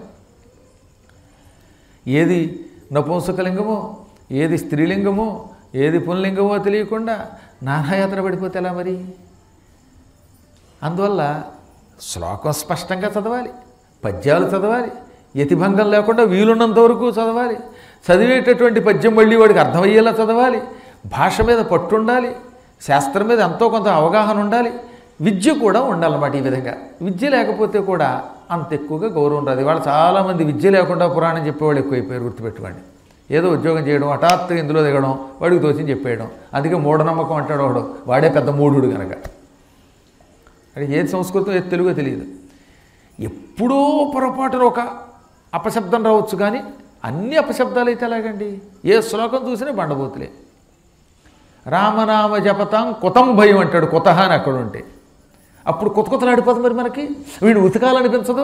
A: ఏది నపుంసకలింగమో, ఏది స్త్రీలింగమో, ఏది పుంలింగమో తెలియకుండా నానాయాత్ర పడిపోతే ఎలా మరి? అందువల్ల శ్లోకం స్పష్టంగా చదవాలి, పద్యాలు చదవాలి, యతిభంగం లేకుండా వీలున్నంత వరకు చదవాలి. చదివేటటువంటి పద్యం మళ్ళీ వాడికి అర్థమయ్యేలా చదవాలి. భాష మీద పట్టు ఉండాలి, శాస్త్రం మీద ఎంతో కొంత అవగాహన ఉండాలి, విద్య కూడా ఉండాలన్నమాట. ఈ విధంగా విద్య లేకపోతే కూడా అంత ఎక్కువగా గౌరవం రాదు. ఇవాళ చాలామంది విద్య లేకుండా పురాణం చెప్పేవాళ్ళు ఎక్కువైపోయారు. గుర్తుపెట్టుకోండి. ఏదో ఉద్యోగం చేయడం, హఠాత్తుగా ఇందులో దిగడం, వాడికి తోచింది చెప్పేయడం. అందుకే మూఢనమ్మకం అంటాడు వాడు. వాడే పెద్ద మూఢుడు కనుక. అది ఏది సంస్కృతం ఏది తెలుగో తెలియదు. ఎప్పుడో పొరపాటున ఒక అపశబ్దం రావచ్చు, కానీ అన్ని అపశబ్దాలు అయితే ఎలాగండి? ఏ శ్లోకం చూసినా బండబోతులే. రామనామ జపతాం కుతం భయం అంటాడు, కుతహ అని అక్కడ ఉంటే. అప్పుడు కొత్త కొత్తలు ఆడిపోతుంది మరి మనకి, వీడు ఉతకాలనిపించదు.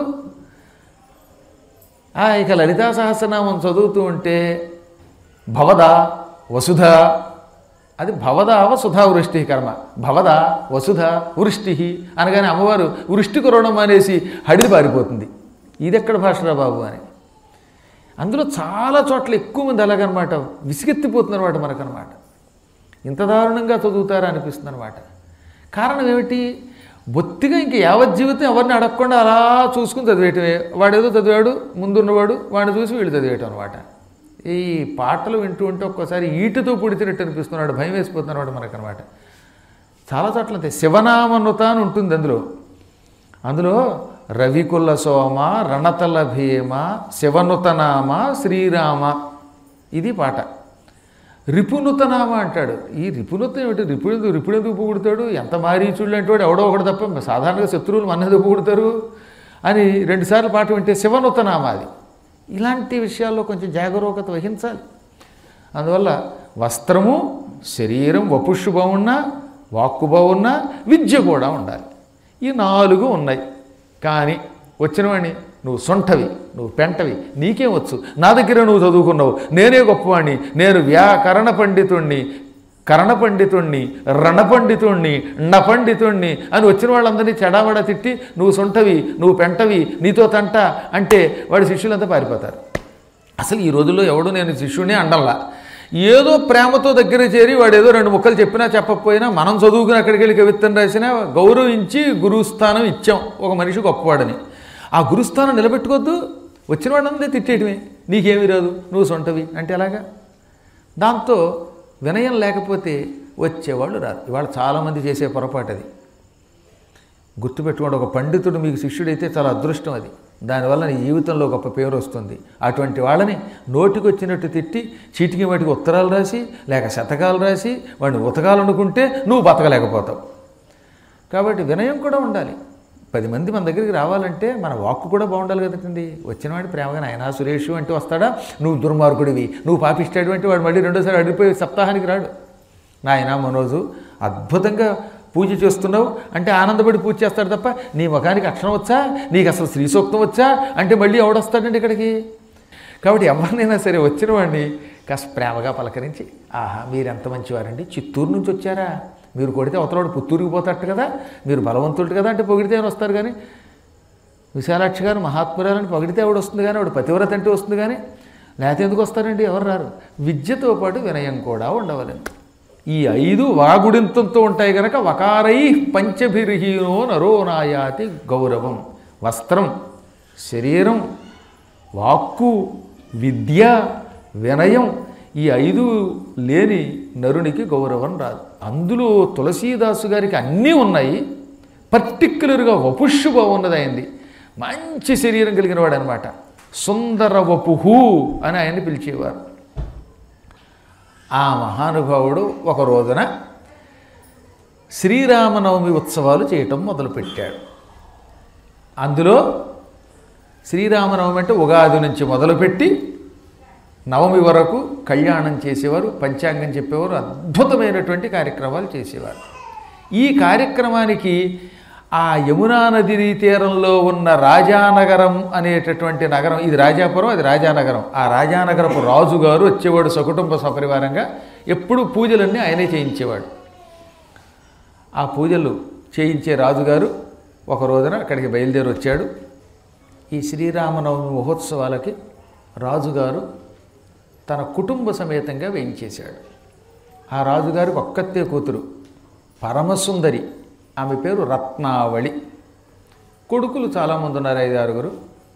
A: ఇక లలితా సహస్రనామం చదువుతూ ఉంటే భవద వసుధ, అది భవద వసుధ వృష్టి కర్మ. భవద వసుధ వృష్టి అనగానే అమ్మవారు వృష్టి కురవడం అనేసి హడిది పారిపోతుంది. ఇది ఎక్కడ భాషరా బాబు అని. అందులో చాలా చోట్ల ఎక్కువ మంది అలాగనమాట విసిగెత్తిపోతుందన్నమాట మనకనమాట. ఇంత దారుణంగా చదువుతారా అనిపిస్తుంది అనమాట. కారణం ఏమిటి? బొత్తిగా ఇంక యావజ్జీవితం ఎవరిని అడగకుండా అలా చూసుకుని చదివేయటమే. వాడేదో చదివాడు, ముందున్నవాడు వాడిని చూసి వీళ్ళు చదివేయటం అనమాట. ఈ పాటలు వింటూ ఉంటే ఒక్కోసారి ఈటుతో పుడితినట్టు అనిపిస్తున్నాడు, భయం వేసిపోతున్నాడు మనకనమాట. చాలా చోట్ల అంతే. శివనామనుత అని ఉంటుంది అందులో. అందులో రవికుల సోమ రణతల భీమ శివనుతనామ శ్రీరామ, ఇది పాట. రిపునుతనామ అంటాడు. ఈ రిపునుత ఏమిటి? రిపుడు రిపుడెందుకు పొగుడుతాడు? ఎంత మారీచుళ్ళు అంటే వాడు ఎవడో ఒకటి తప్ప సాధారణంగా శత్రువులు మన్నెందుకు పొగుడుతారు అని రెండుసార్లు పాట వింటే శివనుతనామ అది. ఇలాంటి విషయాల్లో కొంచెం జాగరూకత వహించాలి. అందువల్ల వస్త్రము, శరీరం వపుషు బాగున్నా, వాక్కు బాగున్నా, విద్య కూడా ఉండాలి. ఈ నాలుగు ఉన్నాయి. కానీ వచ్చినవాడిని నువ్వు సొంటవి, నువ్వు పెంటవి, నీకేం వచ్చు, నా దగ్గర నువ్వు చదువుకున్నావు, నేనే గొప్పవాణ్ణి, నేను వ్యాకరణ పండితుణ్ణి, కరణ పండితుణ్ణి, రణపండితుణ్ణి, నపండితుణ్ణి అని వచ్చిన వాళ్ళందరినీ చెడావడా తిట్టి నువ్వు సొంటవి, నువ్వు పెంటవి, నీతో తంట అంటే వాడి శిష్యులంతా పారిపోతారు. అసలు ఈ రోజుల్లో ఎవడు నేను శిష్యుడిని అండల్లా. ఏదో ప్రేమతో దగ్గర చేరి వాడు ఏదో రెండు ముక్కలు చెప్పినా చెప్పకపోయినా మనం చదువుకుని అక్కడికి వెళ్ళి కవిత్వం రాసినా గౌరవించి గురుస్థానం ఇచ్చాం ఒక మనిషి గొప్పవాడని. ఆ గురుస్థానం నిలబెట్టుకోవద్దు. వచ్చిన వాడందే తిట్టేయటమే, నీకేమీ రాదు, నువ్వు సొంటవి అంటే ఎలాగా? దాంతో వినయం లేకపోతే వచ్చేవాళ్ళు రారు. ఇవాళ చాలామంది చేసే పొరపాటు అది. గుర్తుపెట్టుకోండి, ఒక పండితుడు మీకు శిష్యుడైతే చాలా అదృష్టం అది. దానివల్ల నీ జీవితంలో గొప్ప పేరు వస్తుంది. అటువంటి వాళ్ళని నోటికి వచ్చినట్టు తిట్టి చీటికి వాటికి ఉత్తరాలు రాసి లేక శతకాలు రాసి వాడిని ఉతకాలనుకుంటే నువ్వు బతకలేకపోతావు. కాబట్టి వినయం కూడా ఉండాలి. పది మంది మన దగ్గరికి రావాలంటే మన వాక్కు కూడా బాగుండాలి కదండి. వచ్చిన వాడి ప్రేమగా నాయనా సురేషు అంటే వస్తాడా, నువ్వు దుర్మార్గుడివి, నువ్వు పాపిస్తాడు అంటే వాడు మళ్ళీ రెండోసారి అడిగిపోయి సప్తాహానికి రాడు. నాయనా మనోజు అద్భుతంగా పూజ చేస్తున్నావు అంటే ఆనందపడి పూజ చేస్తాడు తప్ప నీ ముఖానికి అక్షరం వచ్చా, నీకు అసలు శ్రీ సూక్తం వచ్చా అంటే మళ్ళీ ఎవడొస్తాడండి ఇక్కడికి. కాబట్టి ఎవరినైనా సరే వచ్చిన వాడిని కాస్త ప్రేమగా పలకరించి, ఆహా మీరు ఎంత మంచివారండి, చిత్తూరు నుంచి వచ్చారా, మీరు కొడితే అవతలవాడు పుత్తూరుకి పోతాడు కదా, మీరు బలవంతుడు కదా అంటే పొగిడితే అని వస్తారు. కానీ విశాలాక్షి గారు మహాత్మురాలని పొగిడితే ఆవిడ వస్తుంది, కానీ ఆవిడ పతివ్రత అంటే వస్తుంది, కానీ లేకపోతే ఎందుకు వస్తారండి, ఎవరు రారు. విద్యతో పాటు వినయం కూడా ఉండవాలని. ఈ ఐదు వాగుడింతంతో ఉంటాయి కనుక వకారై పంచభిర్హీనో నరో నాయాతి గౌరవం. వస్త్రం, శరీరం, వాక్కు, విద్య, వినయం, ఈ ఐదు లేని నరునికి గౌరవం రాదు. అందులో తులసీదాసు గారికి అన్నీ ఉన్నాయి. పర్టిక్యులర్గా వపుష్యుభ ఉన్నది అయింది. మంచి శరీరం కలిగిన వాడు అనమాట. సుందర వపుహు అని ఆయన్ని పిలిచేవారు. ఆ మహానుభావుడు ఒక రోజున శ్రీరామనవమి ఉత్సవాలు చేయటం మొదలుపెట్టాడు. అందులో శ్రీరామనవమి అంటే ఉగాది నుంచి మొదలుపెట్టి నవమి వరకు కళ్యాణం చేసేవారు, పంచాంగం చెప్పేవారు, అద్భుతమైనటువంటి కార్యక్రమాలు చేసేవారు. ఈ కార్యక్రమానికి ఆ యమునా నది తీరంలో ఉన్న రాజానగరం అనేటటువంటి నగరం, ఇది రాజాపురం, అది రాజానగరం. ఆ రాజానగరపు రాజుగారు వచ్చేవాడు సకుటుంబ సపరివారంగా. ఎప్పుడు పూజలన్నీ ఆయనే చేయించేవాడు. ఆ పూజలు చేయించే రాజుగారు ఒక రోజున అక్కడికి బయలుదేరి వచ్చాడు. ఈ శ్రీరామనవమి మహోత్సవాలకి రాజుగారు తన కుటుంబ సమేతంగా వేయించేశాడు. ఆ రాజుగారికి ఒక్కతే కూతురు పరమసుందరి, ఆమె పేరు రత్నావళి. కొడుకులు చాలామంది ఉన్నారు, ఐదు ఆరుగురు.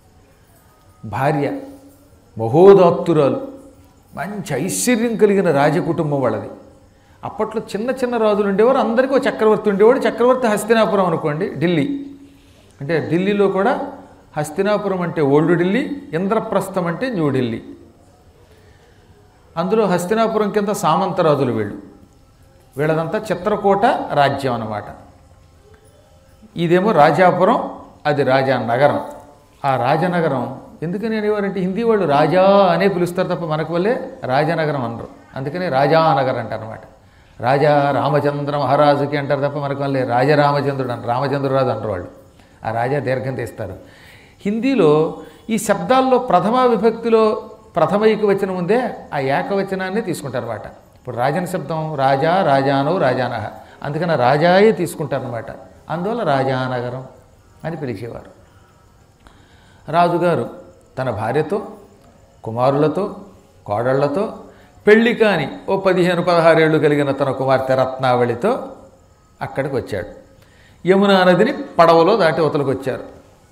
A: భార్య మహోదాత్తురాలు, మంచి ఐశ్వర్యం కలిగిన రాజకుటుంబం వాళ్ళది. అప్పట్లో చిన్న చిన్న రాజులు ఉండేవారు, అందరికీ ఒక చక్రవర్తి ఉండేవాడు. చక్రవర్తి హస్తినాపురం అనుకోండి, ఢిల్లీ. అంటే ఢిల్లీలో కూడా హస్తినాపురం అంటే ఓల్డ్ ఢిల్లీ, ఇంద్రప్రస్థం అంటే న్యూఢిల్లీ. అందులో హస్తినాపురం కింద సామంతరాజులు వీళ్ళు. వీళ్ళదంతా చిత్రకూట రాజ్యం అన్నమాట. ఇదేమో రాజాపురం, అది రాజానగరం. ఆ రాజనగరం ఎందుకని అనేవారంటే హిందీ వాళ్ళు రాజా అనే పిలుస్తారు తప్ప మనకు వల్లే రాజనగరం అనరు. అందుకనే రాజానగర్ అంటారు అనమాట. రాజా రామచంద్ర మహారాజుకి అంటారు తప్ప మనకు వల్లే రాజరామచంద్రుడు అని రామచంద్రరాజు అంటారు వాళ్ళు. ఆ రాజా దీర్ఘం తీస్తారు. హిందీలో ఈ శబ్దాల్లో ప్రథమ విభక్తిలో ప్రథమైక వచనం ఉందే ఆ ఏకవచనాన్ని తీసుకుంటారు అనమాట. ఇప్పుడు రాజన శబ్దం రాజా, రాజానో, రాజానహ, అందుకని రాజాయే తీసుకుంటారనమాట. అందువల్ల రాజానగరం అని పిలిచేవారు. రాజుగారు తన భార్యతో, కుమారులతో, కోడళ్లతో, పెళ్లి కాని ఓ పదిహేను పదహారేళ్ళు కలిగిన తన కుమార్తె రత్నావళితో అక్కడికి వచ్చాడు. యమునా నదిని పడవలో దాటి అవతలకు వచ్చారు.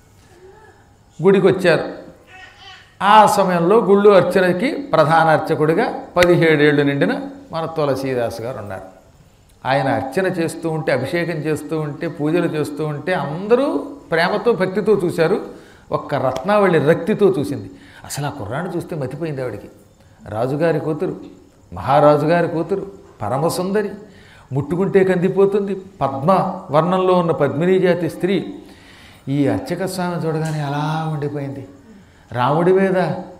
A: గుడికి వచ్చారు. ఆ సమయంలో గుళ్ళు అర్చనకి ప్రధాన అర్చకుడిగా పదిహేడేళ్ళు నిండిన మన తులసీదాసు గారు ఉన్నారు. ఆయన అర్చన చేస్తూ ఉంటే, అభిషేకం చేస్తూ ఉంటే, పూజలు చేస్తూ ఉంటే అందరూ ప్రేమతో భక్తితో చూశారు. ఒక్క రత్నావళి రక్తితో చూసింది. అసలు ఆ కుర్రాన్ని చూస్తే మతిపోయింది ఆవిడికి. రాజుగారి కూతురు, మహారాజుగారి కూతురు, పరమసుందరి, ముట్టుకుంటే కందిపోతుంది, పద్మ వర్ణంలో ఉన్న పద్మినీ జాతి స్త్రీ. ఈ అర్చక స్వామి చూడగానే అలా ఉండిపోయింది. రాముడి మీద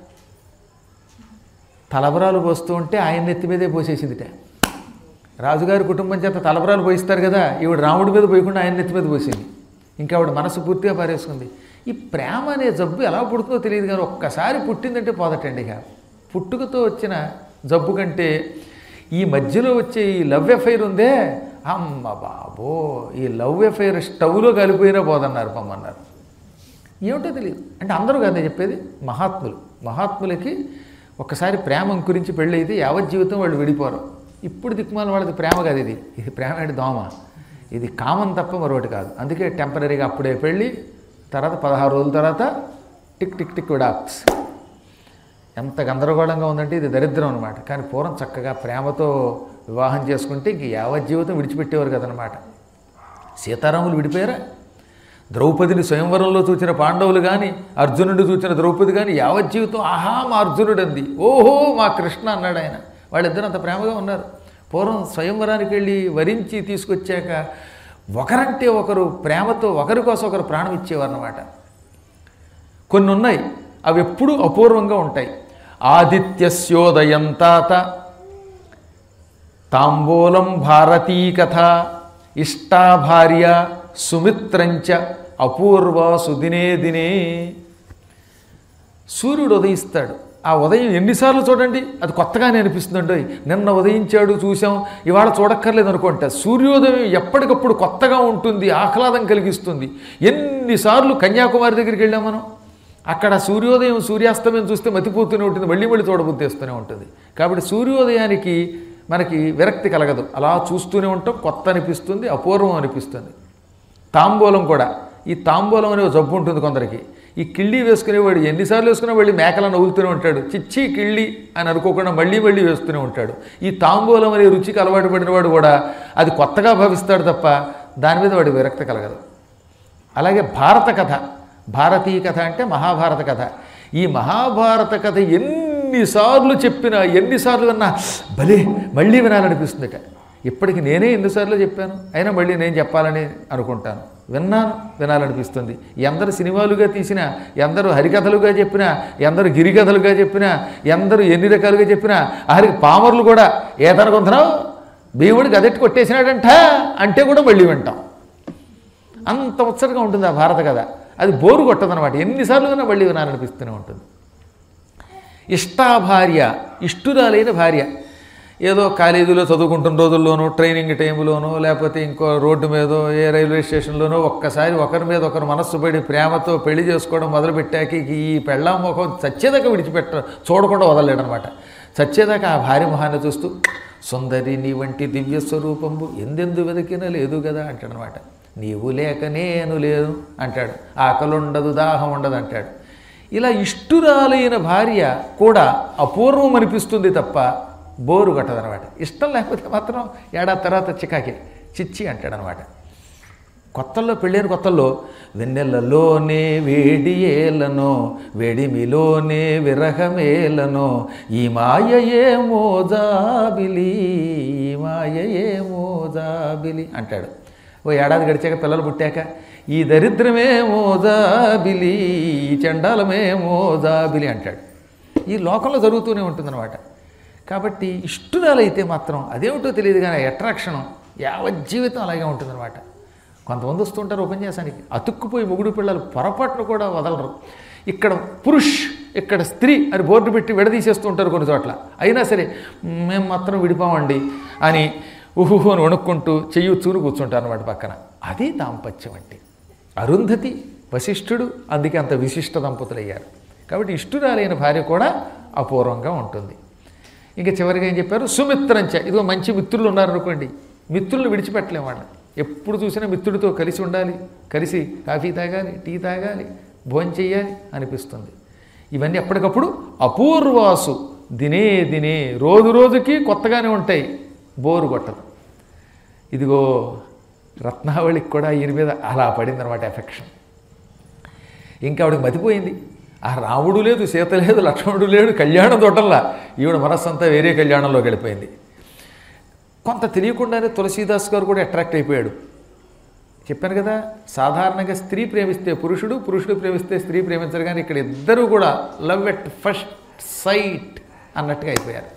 A: తలబరాలు పోస్తూ ఉంటే ఆయన నెత్తి మీదే పోసేసిందిట. రాజుగారి కుటుంబం చేత తలబరాలు పోయిస్తారు కదా, ఈవిడ రాముడి మీద పోయకుండా ఆయన నెత్తి మీద పోసింది. ఇంకా ఆవిడ మనసు పూర్తిగా పారేసుకుంది. ఈ ప్రేమ అనే జబ్బు ఎలా పుడుతుందో తెలియదు, కానీ ఒక్కసారి పుట్టిందంటే పోదటండి. ఇక పుట్టుకతో వచ్చిన జబ్బు కంటే ఈ మధ్యలో వచ్చే ఈ లవ్ ఎఫైర్ ఉందే, అమ్మ బాబో, ఈ లవ్ ఎఫైర్ స్టవ్లో కలిపోయినా పోదన్నారు, పొమ్మన్నారు. ఏమిటో తెలియదు. అంటే అందరూ కదా చెప్పేది, మహాత్ములు. మహాత్ములకి ఒక్కసారి ప్రేమ గురించి పెళ్ళైతే యావజ్జీవితం వాళ్ళు విడిపోరు. ఇప్పుడు దిక్కుమాల వాళ్ళది ప్రేమ కాదు, ఇది ఇది ప్రేమ అంటే దోమ, ఇది కామన్ తప్ప మరొకటి కాదు. అందుకే టెంపరీగా అప్పుడే పెళ్ళి, తర్వాత పదహారు రోజుల తర్వాత టిక్ టిక్ టిక్ విడాక్స్. ఎంత గందరగోళంగా ఉందంటే ఇది దరిద్రం అనమాట. కానీ పూర్వం చక్కగా ప్రేమతో వివాహం చేసుకుంటే ఇంక యావత్ జీవితం విడిచిపెట్టేవారు కదనమాట. సీతారాములు విడిపోయారా? ద్రౌపదిని స్వయంవరంలో చూచిన పాండవులు కానీ, అర్జునుడు చూచిన ద్రౌపది కానీ యావత్ జీవితం ఆహా మా అర్జునుడు అంది, ఓహో మా కృష్ణ అన్నాడు ఆయన. వాళ్ళిద్దరూ అంత ప్రేమగా ఉన్నారు. పూర్వం స్వయంవరానికి వెళ్ళి వరించి తీసుకొచ్చాక ఒకరంటే ఒకరు ప్రేమతో ఒకరి కోసం ఒకరు ప్రాణం ఇచ్చేవారు అన్నమాట. కొన్ని ఉన్నాయి అవి ఎప్పుడూ అపూర్వంగా ఉంటాయి. ఆదిత్యస్యోదయం తాత తాంబూలం భారతీ కథ ఇష్టా భార్య సుమిత్రంచ అపూర్వ సుదినే దినే. సూర్యుడు ఉదయిస్తాడు. ఆ ఉదయం ఎన్నిసార్లు చూడండి అది కొత్తగానే అనిపిస్తుందండి. నిన్న ఉదయించాడు చూసాం, ఇవాళ చూడక్కర్లేదు అనుకుంటా. సూర్యోదయం ఎప్పటికప్పుడు కొత్తగా ఉంటుంది, ఆహ్లాదం కలిగిస్తుంది. ఎన్నిసార్లు కన్యాకుమారి దగ్గరికి వెళ్ళాం మనం, అక్కడ సూర్యోదయం సూర్యాస్తమయం చూస్తే మతిపోతూనే ఉంటుంది, మళ్ళీ మళ్ళీ చూడబుద్దేస్తూనే ఉంటుంది. కాబట్టి సూర్యోదయానికి మనకి విరక్తి కలగదు, అలా చూస్తూనే ఉంటాం, కొత్త అనిపిస్తుంది, అపూర్వం అనిపిస్తుంది. తాంబూలం కూడా, ఈ తాంబూలం అనే జబ్బు ఉంటుంది కొందరికి. ఈ కిళ్ళి వేసుకునేవాడు ఎన్నిసార్లు వేసుకున్నా మళ్ళీ మేకలను నవ్వుతూనే ఉంటాడు, చిచ్చి కిళ్ళి అని అనుకోకుండా మళ్ళీ మళ్ళీ వేస్తూనే ఉంటాడు. ఈ తాంబూలం అనే రుచికి అలవాటు పడినవాడు కూడా అది కొత్తగా భావిస్తాడు తప్ప దాని మీద వాడి విరక్తి కలగదు. అలాగే భారత కథ, భారతీయ కథ అంటే మహాభారత కథ. ఈ మహాభారత కథ ఎన్నిసార్లు చెప్పినా ఎన్నిసార్లు విన్నా భలే మళ్ళీ వినాలనిపిస్తుందిట. ఇప్పటికి నేనే ఎన్నిసార్లు చెప్పాను, అయినా మళ్ళీ నేను చెప్పాలని అనుకుంటాను. విన్నాను, వినాలనిపిస్తుంది. ఎందరు సినిమాలుగా తీసినా, ఎందరు హరికథలుగా చెప్పినా, ఎందరు గిరికథలుగా చెప్పినా, ఎందరు ఎన్ని రకాలుగా చెప్పినా, హరి పామర్లు కూడా ఏదనుకుంటున్నావు భీముడికి గదెట్టి కొట్టేసినాడంట అంటే కూడా మళ్ళీ వింటాం. అంత ఉత్సరంగా ఉంటుంది ఆ భారత కథ. అది బోరు కొట్టదనమాట. ఎన్నిసార్లు విన్నా మళ్ళీ వినాలనిపిస్తూనే ఉంటుంది. ఇష్టా భార్య, ఇష్టురాలైన భార్య. ఏదో కాలేజీలో చదువుకుంటున్న రోజుల్లోనో, ట్రైనింగ్ టైంలోనో, లేకపోతే ఇంకో రోడ్డు మీదో, ఏ రైల్వే స్టేషన్లోనో ఒక్కసారి ఒకరి మీద ఒకరు మనస్సు పడి ప్రేమతో పెళ్లి చేసుకోవడం మొదలుపెట్టాక ఈ పెళ్ళాం ముఖం చచ్చేదాకా విడిచిపెట్ట చూడకుండా వదలలేడనమాట. చచ్చేదాకా ఆ భార్య మొహాన్ని చూస్తూ సుందరి నీ వంటి దివ్య స్వరూపంబు ఎందెందు వెతికినా లేదు కదా అంటాడనమాట. నీవు లేక నేను లేను అంటాడు. ఆకలుండదు దాహం ఉండదు అంటాడు. ఇలా ఇష్టురాలైన భార్య కూడా అపూర్వం అనిపిస్తుంది తప్ప బోరు కొట్టదనమాట. ఇష్టం లేకపోతే మాత్రం ఏడాది తర్వాత చికాకి చిచ్చి అంటాడనమాట. కొత్తల్లో పెళ్ళైన కొత్తల్లో వెన్నెలలోనే వేడి ఏలనో వేడిమిలోనే విరహమేలనో ఈ మాయయే మోజాబిలి ఈ మాయయే మోజాబిలి అంటాడు. ఓ ఏడాది గడిచాక పిల్లలు పుట్టాక ఈ దరిద్రమే మోజాబిలి ఈ చండాలమే మోజాబిలి అంటాడు. ఈ లోకంలో జరుగుతూనే ఉంటుందన్నమాట. కాబట్టి ఇష్టురాలైతే మాత్రం అదేమిటో తెలియదు కానీ అట్రాక్షను యావజ్జీవితం అలాగే ఉంటుందన్నమాట. కొంతమంది వస్తుంటారు ఉపన్యాసానికి, అతుక్కుపోయి మొగుడు పిల్లలు పొరపాటును కూడా వదలరు. ఇక్కడ పురుష్ ఇక్కడ స్త్రీ అని బోర్డు పెట్టి విడదీసేస్తూ ఉంటారు కొన్ని చోట్ల. అయినా సరే మేము మాత్రం విడిపోమండి అని ఊహు అని వణుక్కుంటూ చెయ్యొచ్చుని కూర్చుంటారు అన్నమాట పక్కన. అది దాంపత్యం అంటే. అరుంధతి, వశిష్ఠుడు అందుకే అంత విశిష్ట దంపతులు అయ్యారు. కాబట్టి ఇష్టురాలైన భార్య కూడా అపూర్వంగా ఉంటుంది. ఇంకా చివరిగా ఏం చెప్పారు, సుమిత్రంచ. ఇదిగో మంచి మిత్రులు ఉన్నారనుకోండి, మిత్రులను విడిచిపెట్టలేము వాళ్ళని. ఎప్పుడు చూసినా మిత్రుడితో కలిసి ఉండాలి, కలిసి కాఫీ తాగాలి, టీ తాగాలి, భోజనం చేయాలి అనిపిస్తుంది. ఇవన్నీ ఎప్పటికప్పుడు అపూర్వాసు దినే దినే రోజు రోజుకి కొత్తగానే ఉంటాయి, బోరు కొట్టదు. ఇదిగో రత్నావళికి కూడా ఈయన మీద అలా పడిందనమాట ఎఫెక్షన్. ఇంకా ఆవిడకి మతిపోయింది. ఆ రాముడు లేదు, సీత లేదు, లక్ష్మణుడు లేడు, కళ్యాణం తోటల్లా ఈవిడ మనస్సంతా వేరే కళ్యాణంలోకి వెళ్ళిపోయింది. కొంత తెలియకుండానే తులసీదాస్ గారు కూడా అట్రాక్ట్ అయిపోయాడు. చెప్పాను కదా, సాధారణంగా స్త్రీ ప్రేమిస్తే పురుషుడు, పురుషుడు ప్రేమిస్తే స్త్రీ ప్రేమించరు. కానీ ఇక్కడ ఇద్దరూ కూడా లవ్ ఎట్ ఫస్ట్ సైట్ అన్నట్టుగా అయిపోయారు.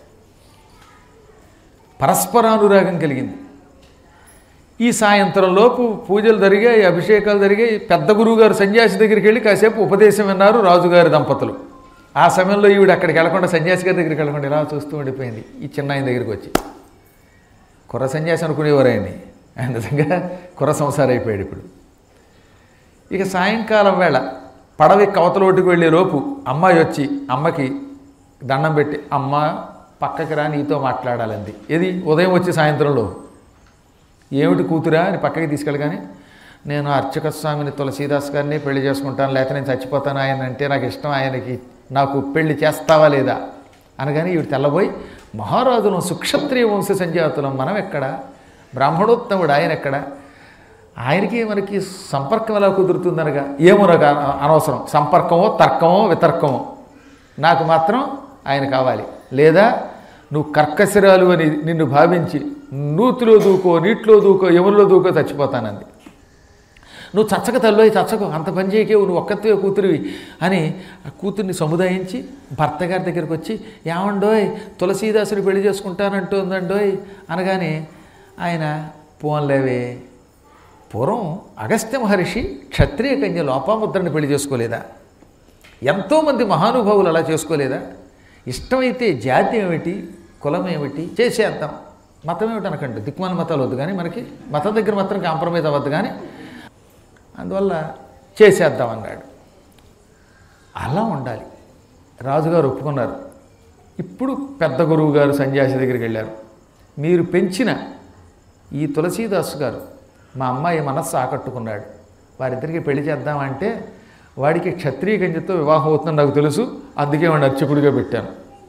A: పరస్పరానురాగం కలిగింది. ఈ సాయంత్రంలోపు పూజలు జరిగాయి, అభిషేకాలు జరిగాయి. పెద్ద గురువు గారు సన్యాసి దగ్గరికి వెళ్ళి కాసేపు ఉపదేశం విన్నారు రాజుగారి దంపతులు. ఆ సమయంలో ఈవిడ అక్కడికి వెళ్ళకుండా, సన్యాసి గారి దగ్గరికి వెళ్ళకుండా ఇలా చూస్తూ ఉండిపోయింది. ఈ చిన్న ఆయన దగ్గరికి వచ్చి, కుర్ర సన్యాసి అనుకునేవారు ఆయన్ని, ఆయన నిజంగా కుర్ర సంసారం అయిపోయాడు ఇప్పుడు. ఇక సాయంకాలం వేళ పడవి కవతలోటుకు వెళ్ళే లోపు అమ్మాయి వచ్చి అమ్మకి దండం పెట్టి, అమ్మ పక్కకి రా నీతో మాట్లాడాలంది. ఇది ఉదయం వచ్చి సాయంత్రంలో. ఏమిటి కూతురా అని పక్కకి తీసుకెళ్ళగానే, నేను అర్చక స్వామిని తులసీదాస్ గారిని పెళ్లి చేసుకుంటాను, లేకపోతే నేను చచ్చిపోతాను ఆయన అంటే నాకు ఇష్టం, ఆయనకి నాకు పెళ్లి చేస్తావా లేదా అనగానే ఈవిడ తెల్లబోయి, మహారాజును సుక్షత్రియ వంశ సంజాతులం మనం ఎక్కడ, బ్రాహ్మణోత్తముడు ఆయన ఎక్కడ, ఆయనకి మనకి సంపర్కం ఎలా కుదురుతుందనగా, ఏమో నాకు అనవసరం, సంపర్కమో తర్కమో వితర్కమో, నాకు మాత్రం ఆయన కావాలి, లేదా నువ్వు కర్కశిరాలు అని నిన్ను భావించి నూతిలో దూకో, నీటిలో దూకో, యములో దూకో చచ్చిపోతానంది. నువ్వు చచ్చక తల్లోయి చచ్చకు, అంత పని చేయకేవు, నువ్వు ఒక్కత్వే కూతురివి అని ఆ కూతుర్ని సముదాయించి భర్త గారి దగ్గరికి వచ్చి, ఏమండోయ్ తులసీదాసుని పెళ్లి చేసుకుంటానంటుందండోయ్ అనగానే ఆయన పోన్లేవే, పూర్వం అగస్త్య మహర్షి క్షత్రియ కన్య లోపాముద్రని పెళ్లి చేసుకోలేదా, ఎంతోమంది మహానుభావులు అలా చేసుకోలేదా, ఇష్టమైతే జాతి ఏమిటి, కులం ఏమిటి చేసేద్దాం, మతం ఏమిటి అనకండి, దిక్మాల మతాలు వద్దు కానీ మనకి మతం దగ్గర మాత్రం కాంప్రమైజ్ అవ్వద్దు కానీ, అందువల్ల చేసేద్దాం అన్నాడు. అలా ఉండాలి. రాజుగారు ఒప్పుకున్నారు. ఇప్పుడు పెద్ద గురువు గారు సన్యాసి దగ్గరికి వెళ్ళారు. మీరు పెంచిన ఈ తులసీదాసు గారు మా అమ్మాయి మనస్సు ఆకట్టుకున్నాడు, వారిద్దరికి పెళ్లి చేద్దామంటే వాడికి క్షత్రియ కన్యతో వివాహం అవుతుందని నాకు తెలుసు, అందుకే వాడిని అర్చకుడిగా పెట్టాను.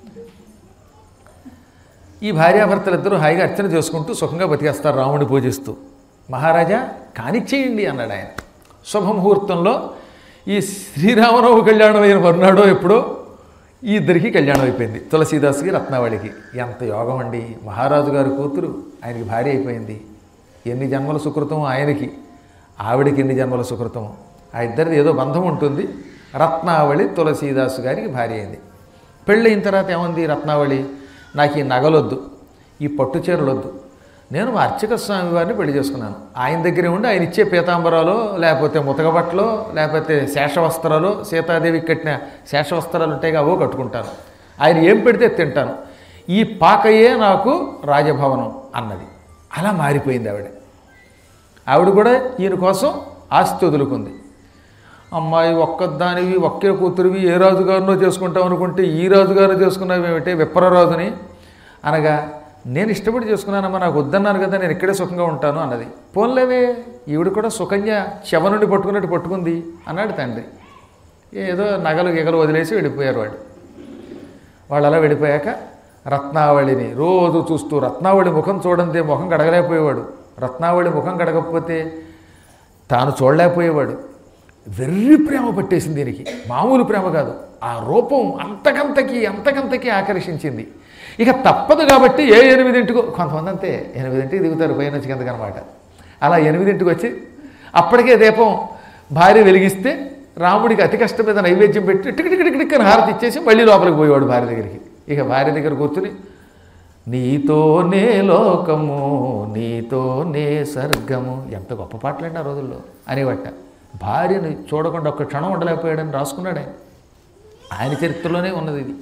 A: ఈ భార్యాభర్తలిద్దరూ హాయిగా అర్చన చేసుకుంటూ సుఖంగా బతికేస్తారు రాముడిని పూజిస్తూ. మహారాజా కానిచ్చేయండి అన్నాడు ఆయన. శుభముహూర్తంలో ఈ శ్రీరామరావు కళ్యాణం అయిన మరునాడో ఎప్పుడో ఈ ఇద్దరికి కళ్యాణం అయిపోయింది, తులసీదాస్కి రత్నావళికి. ఎంత యోగం అండి, మహారాజు గారి కూతురు ఆయనకి భార్య అయిపోయింది. ఎన్ని జన్మల సుకృతమో ఆయనకి, ఆవిడికి ఎన్ని జన్మల సుకృతమో. ఆ ఇద్దరిది ఏదో బంధం ఉంటుంది. రత్నావళి తులసీదాసు గారికి భార్య అయింది. పెళ్ళయిన తర్వాత ఏముంది రత్నావళి, నాకు ఈ నగలొద్దు, ఈ పట్టు చీరలొద్దు, నేను మా అర్చక స్వామి వారిని పెళ్లి చేసుకున్నాను, ఆయన దగ్గరే ఉండి ఆయన ఇచ్చే పీతాంబరాలు, లేకపోతే ముతకబట్టలో, లేకపోతే శేషవస్త్రాలు, సీతాదేవికి కట్టిన శేషవస్త్రాలు ఉంటాయి అవో కట్టుకుంటాను, ఆయన ఏం పెడితే తింటాను, ఈ పాకయే నాకు రాజభవనం అన్నది. అలా మారిపోయింది ఆవిడ. ఆవిడ కూడా ఈయన కోసం ఆస్తి వదులుకుంది. అమ్మాయి ఒక్కదానివి ఒకే కూతురివి ఏ రాజుగారినో చేసుకుంటాం అనుకుంటే ఈ రాజుగారిని చేసుకున్నావు ఏమిటే విప్రరాజుని అనగా, నేను ఇష్టపడి చేసుకున్నానమ్మా, నాకు వద్దన్నాను కదా, నేను ఇక్కడే సుఖంగా ఉంటాను అన్నది. పోన్లేవే, ఈవిడ కూడా సుకన్య శవ నుండి పట్టుకున్నట్టు పట్టుకుంది అన్నాడు తండ్రి. ఏదో నగలు గిగలు వదిలేసి వెళ్ళిపోయారు వాడు. వాళ్ళు అలా వెళ్ళిపోయాక రత్నావళిని రోజు చూస్తూ, రత్నావళి ముఖం చూడంతే ముఖం కడగలేకపోయేవాడు, రత్నావళి ముఖం కడగకపోతే తాను చూడలేకపోయేవాడు. వెర్రి ప్రేమ పట్టేసింది దీనికి, మామూలు ప్రేమ కాదు. ఆ రూపం అంతకంతకి అంతకంతకి ఆకర్షించింది. ఇక తప్పదు కాబట్టి ఏ ఎనిమిదింటికో, కొంతమంది అంతే ఎనిమిదింటికి దిగుతారు పైన వచ్చి కిందకి అనమాట. అలా ఎనిమిదింటికి వచ్చి అప్పటికే దీపం భార్య వెలిగిస్తే రాముడికి అతి కష్టం మీద నైవేద్యం పెట్టి టిక్ టిక్ టిక్ టిక్ అని హారతి ఇచ్చేసి మళ్ళీ లోపలికి పోయేవాడు భార్య దగ్గరికి. ఇక భార్య దగ్గర కూర్చుని నీతోనే లోకము నీతోనే స్వర్గము, ఎంత గొప్ప పాటలండి ఆ రోజుల్లో అనేవట. భార్యను చూడకుండా ఒక్క క్షణం ఉండలేకపోయాడని రాసుకున్నాడు ఆయన. ఆయన చరిత్రలోనే ఉన్నది ఇది.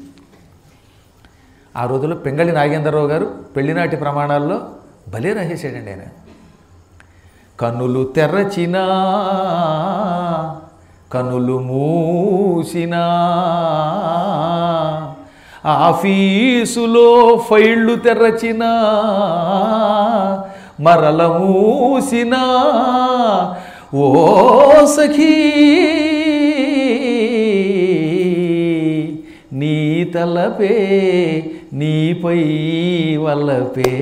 A: ఆ రోజుల్లో పింగళి నాగేంద్రరావు గారు పెళ్లినాటి ప్రమాణాల్లో భలే రాసేసాడండి ఆయన. కన్నులు తెరచినా కనులు మూసినా ఆఫీసులో ఫైళ్ళు తెరచినా మరల మూసినా ఓ సఖీ నీ తలపే నీపై వల్లపే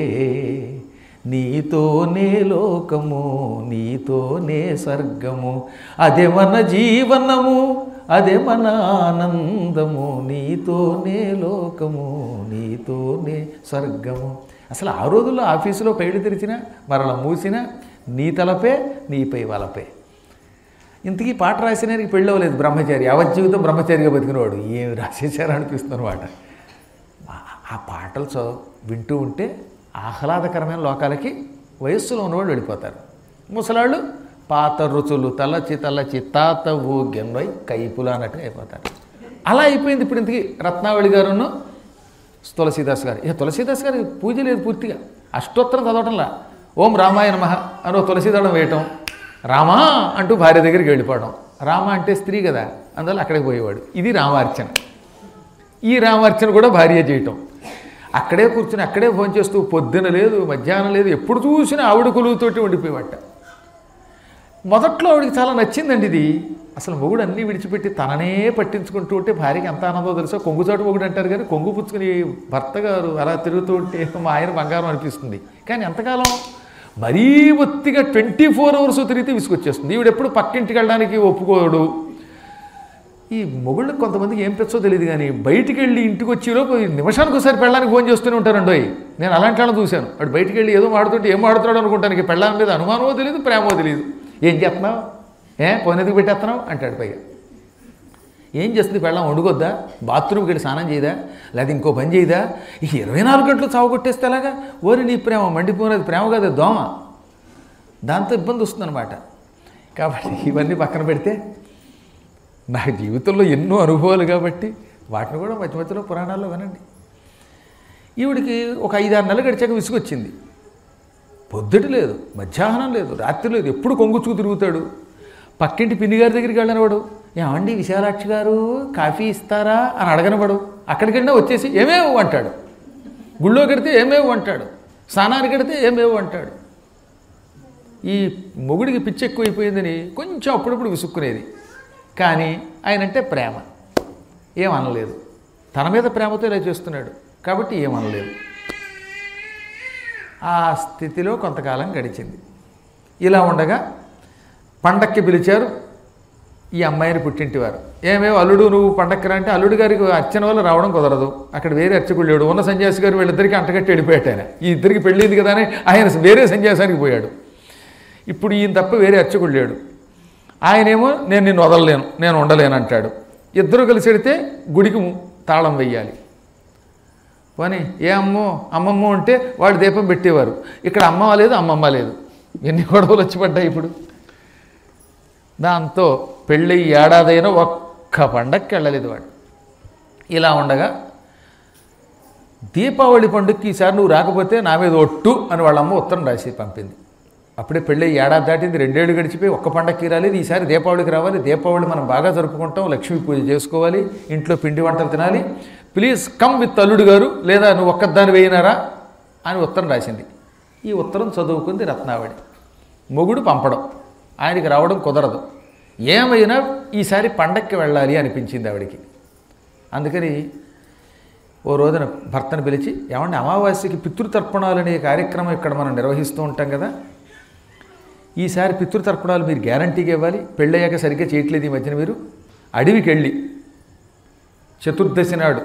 A: నీతోనే లోకము నీతోనే స్వర్గము అదే మన జీవనము అదే మన ఆనందము నీతోనే లోకము నీతోనే స్వర్గము. అసలు ఆ రోజుల్లో ఆఫీసులో పైళ్ళు తెరిచినా మరల మూసినా నీ తలపే నీపై వలపే. ఇంతకీ పాట రాసినానికి పెళ్ళి అవ్వలేదు, బ్రహ్మచారి, యావజ్జీవితం బ్రహ్మచారిగా బతికినవాడు. ఏమి రాసేసారు అనిపిస్తున్న మాట. ఆ పాటలు చదువు వింటూ ఉంటే ఆహ్లాదకరమైన లోకాలకి వయస్సులో ఉన్నవాళ్ళు వెళ్ళిపోతారు. ముసలాళ్ళు పాత రుచులు తలచి తలచి తాత ఊగెన్వై కైపులు అన్నట్టుగా అయిపోతారు. అలా అయిపోయింది ఇప్పుడు ఇంతకీ రత్నావళి గారును తులసీదాస్ గారు. ఇక తులసీదాస్ గారి పూజ లేదు పూర్తిగా, అష్టోత్తరం చదవటంలా ఓం రామాయ నమః అనో తులసీదళం వేయటం, రామా అంటూ భార్య దగ్గరికి వెళ్ళిపోవడం. రామ అంటే స్త్రీ కదా, అందువల్ల అక్కడికి పోయేవాడు. ఇది రామార్చన. ఈ రామార్చన కూడా భార్య చేయటం, అక్కడే కూర్చుని అక్కడే ఫోన్ చేస్తూ పొద్దున లేదు మధ్యాహ్నం లేదు ఎప్పుడు చూసినా ఆవిడ కొలువుతోటి ఉండిపోయేవాట. మొదట్లో ఆవిడికి చాలా నచ్చిందండి ఇది. అసలు మొగుడు అన్నీ విడిచిపెట్టి తననే పట్టించుకుంటూ ఉంటే భార్యకి ఎంత ఆనందో తెలుసో. కొంగుచాటు మొగుడు అంటారు కానీ కొంగు పుచ్చుకుని భర్త గారు అలా తిరుగుతూ ఉంటే మా ఆయన బంగారం అనిపిస్తుంది. కానీ ఎంతకాలం మరీ ఒత్తిగా ట్వంటీ ఫోర్ అవర్స్ తిరిగితే విసుకొచ్చేస్తుంది. ఈవిడ ఎప్పుడు పక్కింటికి వెళ్ళడానికి ఒప్పుకోడు. ఈ మొగుళ్ళు కొంతమందికి ఏం పెచ్చో తెలియదు కానీ బయటికి వెళ్ళి ఇంటికి వచ్చేలోపు నిమిషానికి ఒకసారి పెళ్ళానికి ఫోన్ చేస్తూనే ఉంటారండి. నేను అలాంటి వాళ్ళని చూశాను. వాడు బయటికి వెళ్ళి ఏదో మాడుతుంటే ఏం మాడుతున్నాడు అనుకుంటానికి పెళ్ళాం మీద అనుమానమో తెలియదు, ప్రేమో తెలియదు. ఏం చేస్తున్నావు, ఏ పోనేందుకు పెట్టేస్తున్నావు అంటాడు. పైగా ఏం చేస్తుంది పెళ్ళాం, వండుకొద్దా, బాత్రూమ్కి వెళ్ళి స్నానం చేయదా, లేదా ఇంకో పని చేయదా, ఈ ఇరవై నాలుగు గంటలు చావు కొట్టేస్తే ఎలాగా? ఓరి నీ ప్రేమ మండిపోయినది ప్రేమ కాదు దోమ. దాంతో ఇబ్బంది వస్తుందన్నమాట. కాబట్టి ఇవన్నీ పక్కన పెడితే నా జీవితంలో ఎన్నో అనుభవాలు కాబట్టి వాటిని కూడా మధ్య మధ్యలో పురాణాల్లో వినండి. ఈవిడికి ఒక ఐదారు నెలలు గడిచాక విసుగొచ్చింది. పొద్దుట లేదు, మధ్యాహ్నం లేదు, రాత్రి లేదు, ఎప్పుడు కొంగుచ్చుకు తిరుగుతాడు. పక్కింటి పిన్నిగారి దగ్గరికి వెళ్ళనివాడు. ఏమండి విశాలాక్షి గారు కాఫీ ఇస్తారా అని అడగనివాడు. అక్కడికి వెళ్ళినా వచ్చేసి ఏమేవు అంటాడు. గుళ్ళో కడితే ఏమేవు అంటాడు. స్నానానికి కడితే ఏమేవు అంటాడు. ఈ మొగుడికి పిచ్చి ఎక్కువైపోయిందని కొంచెం అప్పుడప్పుడు విసుక్కునేది. కానీ ఆయనంటే ప్రేమ, ఏమనలేదు. తన మీద ప్రేమతో ఇలా చేస్తున్నాడు కాబట్టి ఏమనలేదు. ఆ స్థితిలో కొంతకాలం గడిచింది. ఇలా ఉండగా పండక్కి పిలిచారు ఈ అమ్మాయిని పుట్టింటివారు. ఏమేమో అల్లుడు నువ్వు పండక్కి రా అంటే అల్లుడు గారికి అర్చన వల్ల రావడం కుదరదు. అక్కడ వేరే అర్చకుడు లేడు. ఉన్న సన్యాసి గారు వీళ్ళిద్దరికి అంటగట్టి వెళ్ళిపోయాడు. ఆయన ఈ ఇద్దరికి పెళ్ళింది కదా అని ఆయన వేరే సన్యాసానికి పోయాడు. ఇప్పుడు ఈయన తప్ప వేరే అర్చకుడు లేడు. ఆయనేమో నేను నిన్ను వదలలేను, నేను ఉండలేను అంటాడు. ఇద్దరు కలిసి వెడితే గుడికి తాళం వెయ్యాలి. పోనీ ఏ అమ్మో అమ్మమ్మ ఉంటే వాడు దీపం పెట్టేవారు. ఇక్కడ అమ్మ లేదు, అమ్మమ్మ లేదు. ఎన్ని గొడవలు వచ్చి పడ్డాయి ఇప్పుడు. దాంతో పెళ్ళి ఏడాదైనా ఒక్క పండక్కి వెళ్ళలేదు వాడు. ఇలా ఉండగా దీపావళి పండుగకి ఈసారి నువ్వు రాకపోతే నా మీద ఒట్టు అని వాళ్ళమ్మ ఉత్తరం రాసి పంపింది. అప్పుడే పెళ్ళి ఏడాది దాటింది, రెండేళ్ళు గడిచిపోయి ఒక్క పండక్కి రాలేదు. ఈసారి దీపావళికి రావాలి. దీపావళి మనం బాగా జరుపుకుంటాం, లక్ష్మీ పూజ చేసుకోవాలి, ఇంట్లో పిండి వంటలు తినాలి. ప్లీజ్ కమ్ విత్ అల్లుడు గారు, లేదా నువ్వు ఒక్కదాన్ని వేయినారా అని ఉత్తరం రాసింది. ఈ ఉత్తరం చదువుకుంది రత్నావళి. మొగుడు పంపడం, ఆయనకి రావడం కుదరదు. ఏమైనా ఈసారి పండక్కి వెళ్ళాలి అనిపించింది ఆవిడికి. అందుకని ఓ రోజున భర్తను పిలిచి, ఏమంటే అమావాస్యకి పితృతర్పణాలు అనే కార్యక్రమం ఇక్కడ మనం నిర్వహిస్తూ ఉంటాం కదా, ఈసారి పితృతర్పణాలు మీరు గ్యారంటీగా ఇవ్వాలి. పెళ్ళయ్యాక సరిగ్గా చేయట్లేదు ఈ మధ్యన. మీరు అడవికి వెళ్ళి చతుర్దశి నాడు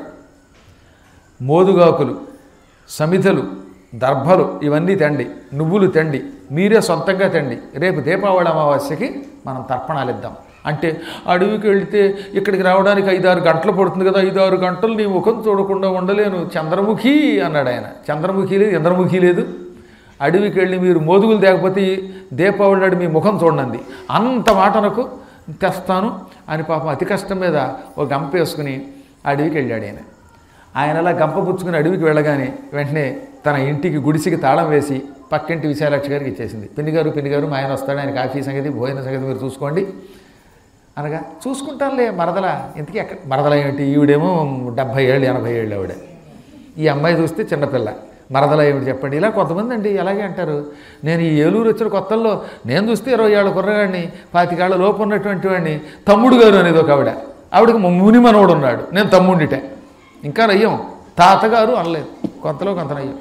A: మోదుగాకులు, సమిధలు, దర్భలు ఇవన్నీ తండి, నువ్వులు తండి, మీరే సొంతంగా తండి. రేపు దీపావళి అమావాస్యకి మనం తర్పణాలు ఇద్దాం. అంటే అడవికి వెళితే ఇక్కడికి రావడానికి ఐదారు గంటలు పడుతుంది కదా, ఐదారు గంటలు నీ ముఖం చూడకుండా ఉండలేను, చంద్రముఖి అన్నాడు ఆయన. చంద్రముఖి లేదు, ఇంద్రముఖి లేదు. అడవికి వెళ్ళి మీరు మోదుగులు తేకపోతే దీపావళి నాడు మీ ముఖం చూడండి, అంత మాటనకు తెస్తాను అని పాపం అతి కష్టం మీద ఒక గంప వేసుకుని అడవికి వెళ్ళాడు ఆయన. ఆయన అలా గంప పుచ్చుకుని అడవికి వెళ్ళగానే వెంటనే తన ఇంటికి గుడిసికి తాళం వేసి పక్కింటి విశాలాక్షి గారికి ఇచ్చేసింది. పిన్నిగారు పిన్నిగారు మా ఆయన వస్తాడు, ఆయన కాఫీ సంగతి భోజన సంగతి మీరు చూసుకోండి అనగా, చూసుకుంటానులే మరదల. ఇంతకీ ఎక్కడ మరదల ఏమిటి, ఈవిడేమో డెబ్భై ఏళ్ళు ఎనభై ఏళ్ళు ఆవిడ. ఈ అమ్మాయి చూస్తే చిన్నపిల్ల. మరదల ఏమిటి చెప్పండి. ఇలా కొంతమంది అండి అలాగే అంటారు. నేను ఈ ఏలూరు వచ్చిన కొత్తల్లో నేను చూస్తే ఇరవై ఏళ్ళ కుర్రగాడిని, పాతికేళ్ల లోపు ఉన్నటువంటి వాడిని తమ్ముడు గారు అనేది ఒక ఆవిడ. ఆవిడకి ముని మనవడు ఉన్నాడు, నేను తమ్ముడిటే. ఇంకా నయ్యం, తాతగారు అనలేదు, కొంతలో కొంత నయ్యం.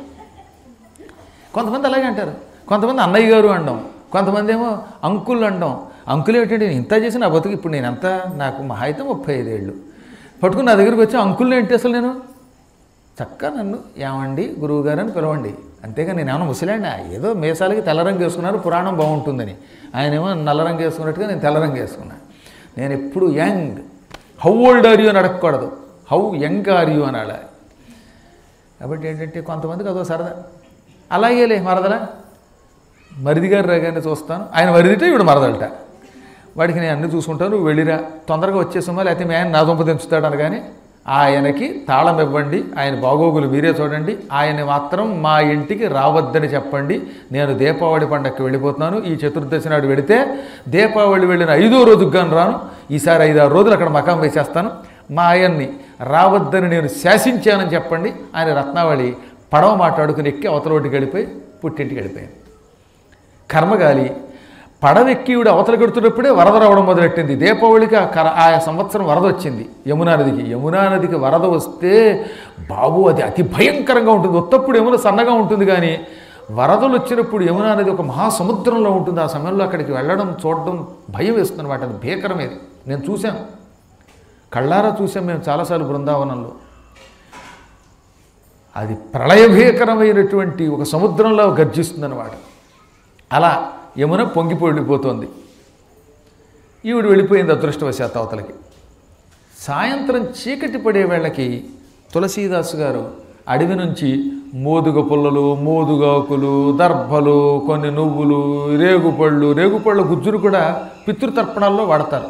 A: కొంతమంది అలాగే అంటారు. కొంతమంది అన్నయ్య గారు అనడం, కొంతమంది ఏమో అంకుల్ అనడం. అంకులు ఏమిటంటే నేను ఇంత చేసి నా బతుకు, ఇప్పుడు నేను ఎంత, నాకు మహా అయితే ముప్పై ఐదేళ్ళు పట్టుకుని నా దగ్గరికి వచ్చి అంకుల్ని ఏంటి అసలు నేను చక్కగా నన్ను ఏమండి గురువుగారు అని పిలవండి. అంతేగా నేను ఏమన్నా ముసలాడినా, ఏదో మేసాలకి తెల్లరంగు వేసుకున్నారు పురాణం బాగుంటుందని, ఆయన ఏమో నల్లరంగు వేసుకున్నట్టుగా నేను తెల్లరంగు వేసుకున్నాను. నేను ఎప్పుడు young, how old are you అని అడగకూడదు, హౌ యంగ్ ఆర్ యూ అని అడగాలి. కాబట్టి ఏంటంటే కొంతమందికి అదో సరదా. అలాగేలే మరదల, మరిది గారు రాగానే చూస్తాను, ఆయన మరిదిటే ఇప్పుడు మరదలట, వాడికి నేను అన్నీ చూసుకుంటాను, నువ్వు వెళ్ళిరా తొందరగా వచ్చేసామా, లేకపోతే మీ ఆయన నా దుంప దించుతాడు అనగానే ఆయనకి తాళం ఇవ్వండి, ఆయన బాగోగులు మీరే చూడండి, ఆయన మాత్రం మా ఇంటికి రావద్దని చెప్పండి. నేను దీపావళి పండగకి వెళ్ళిపోతున్నాను, ఈ చతుర్దశి నాడు వెళితే దీపావళి వెళ్ళిన ఐదో రోజుకి కానీ రాను, ఈసారి ఐదారు రోజులు అక్కడ మకాం వేసేస్తాను, మా ఆయన్ని రావద్దని నేను శాసించానని చెప్పండి. ఆయన రత్నావళి పడవ మాట్లాడుకుని ఎక్కి అవతలోటికి వెళ్ళిపోయి పుట్టింటికి వెళ్ళిపోయాను. కర్మగాలి పడవెక్కి ఈవిడ అవతల కడుతున్నప్పుడే వరద రావడం మొదలెట్టింది. దీపావళికి ఆ కర ఆ సంవత్సరం వరద వచ్చింది యమునా నదికి. యమునా నదికి వరద వస్తే బాబు అది అతి భయంకరంగా ఉంటుంది. ఒత్తప్పుడు యమున సన్నగా ఉంటుంది, కానీ వరదలు వచ్చినప్పుడు యమునా నది ఒక మహాసముద్రంలో ఉంటుంది. ఆ సమయంలో అక్కడికి వెళ్ళడం చూడడం భయం వేస్తుంది అనమాట. అది భీకరమేది. నేను చూశాను, కళ్ళారా చూసాం మేము చాలాసార్లు బృందావనంలో. అది ప్రళయభీకరమైనటువంటి ఒక సముద్రంలో గర్జిస్తుంది అనమాట. అలా యమున పొంగి వెళ్ళిపోతుంది. ఈవిడ వెళ్ళిపోయింది అదృష్టవశాత్తు అవతలకి. సాయంత్రం చీకటి పడే వేళకి తులసీదాసు గారు అడవి నుంచి మోదుగ పుల్లలు, మోదుగాకులు, దర్భలు, కొన్ని నువ్వులు, రేగుపళ్ళు, రేగుపళ్ళ గుజ్జును కూడా పితృతర్పణాల్లో వాడతారు.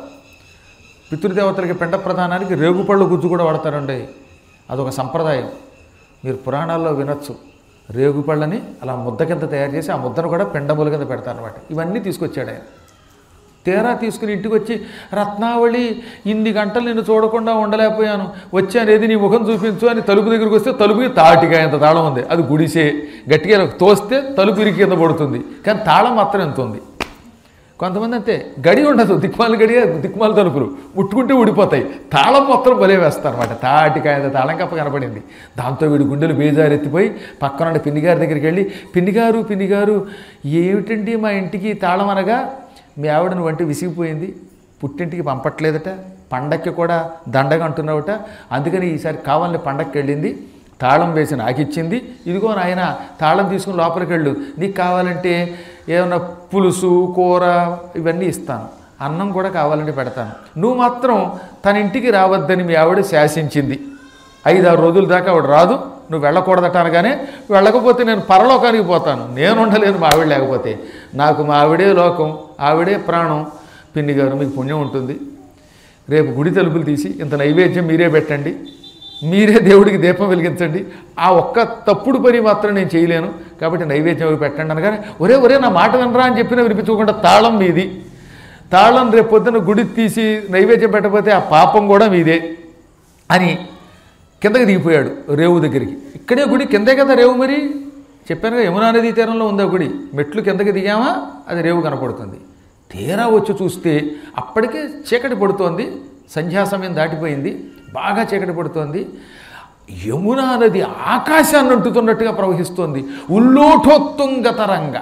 A: పితృదేవతలకి పిండ ప్రదానానికి రేగుపళ్ళ గుజ్జు కూడా వాడతారండి. అదొక సంప్రదాయం, మీరు పురాణాల్లో వినొచ్చు. రేగుపళ్ళని అలా ముద్ద కింద తయారు చేసి ఆ ముద్దను కూడా పిండముల కింద పెడతారనమాట. ఇవన్నీ తీసుకొచ్చాడు ఆయన. తీరా తీసుకుని ఇంటికి వచ్చి, రత్నావళి ఇన్ని గంటలు నిన్ను చూడకుండా ఉండలేకపోయాను, వచ్చానేది నీ ముఖం చూపించు అని తలుపు దగ్గరికి వస్తే తలుపుకి తాటిగా ఎంత తాళం ఉంది. అది గుడిసే, గట్టిగా తోస్తే తలుపు ఇరికి కింద పడుతుంది, కానీ తాళం మాత్రం ఎంత ఉంది. కొంతమంది అంతే, గడి ఉండదు, దిక్మాల గడియ దిక్మాల తలుపులు ముట్టుకుంటే ఊడిపోతాయి, తాళం మొత్తం బలే వేస్తారు అనమాట. తాటికాయ తాళం కప్ప కనపడింది. దాంతో వీడి గుండెలు బేజారెత్తిపోయి పక్కన పిన్నిగారి దగ్గరికి వెళ్ళి, పిన్నిగారు పిన్నిగారు ఏమిటండి మా ఇంటికి తాళం అనగా, మీ ఆవిడను వంటి విసిగిపోయింది, పుట్టింటికి పంపట్లేదట, పండక్కి కూడా దండగా అంటున్నావుట, అందుకని ఈసారి కావాలని పండక్కి వెళ్ళింది, తాళం వేసి నాకిచ్చింది, ఇదిగో నాయన తాళం తీసుకుని లోపలికి వెళ్ళు, నీకు కావాలంటే ఏమైనా పులుసు కూర ఇవన్నీ ఇస్తాను, అన్నం కూడా కావాలంటే పెడతాను, నువ్వు మాత్రం తన ఇంటికి రావద్దని మీ ఆవిడ శాసించింది, ఐదారు రోజుల దాకా ఆవిడ రాదు, నువ్వు వెళ్ళకూడదట అనగానే, వెళ్ళకపోతే నేను పరలోకానికి పోతాను, నేను ఉండలేను మా ఆవిడ లేకపోతే, నాకు మా ఆవిడే లోకం, ఆవిడే ప్రాణం. పిన్ని గారు మీకు పుణ్యం ఉంటుంది, రేపు గుడి తలుపులు తీసి ఇంత నైవేద్యం మీరే పెట్టండి, మీరే దేవుడికి దీపం వెలిగించండి, ఆ ఒక్క తప్పుడు పని మాత్రం నేను చేయలేను, కాబట్టి నైవేద్యం అవి పెట్టండి అనగానే, ఒరే ఒరే నా మాట వినరా అని చెప్పినా వినిపించుకోకుండా, తాళం మీది, తాళం రేపు పొద్దున్న గుడి తీసి నైవేద్యం పెట్టకపోతే ఆ పాపం కూడా మీదే అని కిందకి దిగిపోయాడు రేవు దగ్గరికి. ఇక్కడే గుడి కిందే కదా రేవు, మరి చెప్పానుగా యమునా నదీ తీరంలో ఉందా గుడి, మెట్లు కిందకి దిగామా అది రేవు కనపడుతుంది. తీరా వచ్చి చూస్తే అప్పటికే చీకటి పడుతోంది, సంధ్యా సమయం దాటిపోయింది, బాగా చీకటి పడుతోంది. యమునా నది ఆకాశాన్ని అంటుతున్నట్టుగా ప్రవహిస్తోంది, ఉల్లోఠోత్తుంగతరంగా.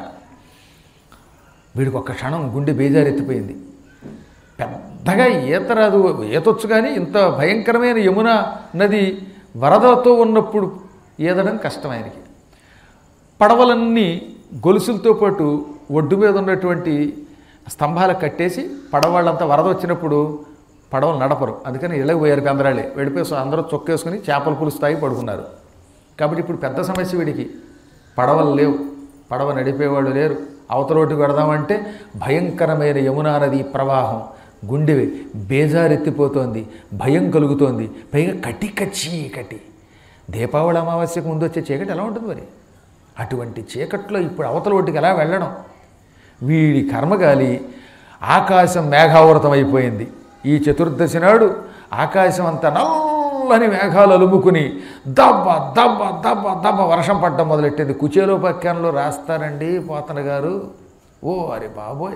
A: వీడికి ఒక్క క్షణం గుండె బేజారెత్తిపోయింది. పెద్దగా ఈత రాదు, ఈతొచ్చు కానీ ఇంత భయంకరమైన యమునా నది వరదతో ఉన్నప్పుడు ఈదడం కష్టం ఆయనకి. పడవలన్నీ గొలుసులతో పాటు ఒడ్డు మీద ఉన్నటువంటి స్తంభాలకు కట్టేసి, పడవళ్ళంతా వరద వచ్చినప్పుడు పడవలు నడపరు, అందుకని ఇళ్ళకి పోయారు పెందరాళ్ళే, వెళ్ళిపోయి అందరూ చొక్కేసుకుని చేపల పులుసు తాగి పడుకున్నారు. కాబట్టి ఇప్పుడు పెద్ద సమస్య వీడికి, పడవలు లేవు, పడవ నడిపేవాళ్ళు లేరు, అవతలోటికి పెడదామంటే భయంకరమైన యమునా నది ప్రవాహం, గుండె బేజారెత్తిపోతోంది, భయం కలుగుతోంది, పైగా కటిక చీకటి. దీపావళి అమావాస్యకు ముందు వచ్చే చీకటి ఎలా ఉంటుంది మరి, అటువంటి చీకట్లో ఇప్పుడు అవతల ఒడ్డుకి ఎలా వెళ్ళడం. వీడి కర్మగాలి ఆకాశం మేఘావృతం అయిపోయింది. ఈ చతుర్దశి నాడు ఆకాశం అంతా నల్లని మేఘాలు అలుముకుని దబ్బ దబ్బ దబ్బ దబ్బ వర్షం పడడం మొదలెట్టింది. కుచేలోపాఖ్యానంలో రాస్తారండి పోతన గారు, ఓ అరే బాబోయ్,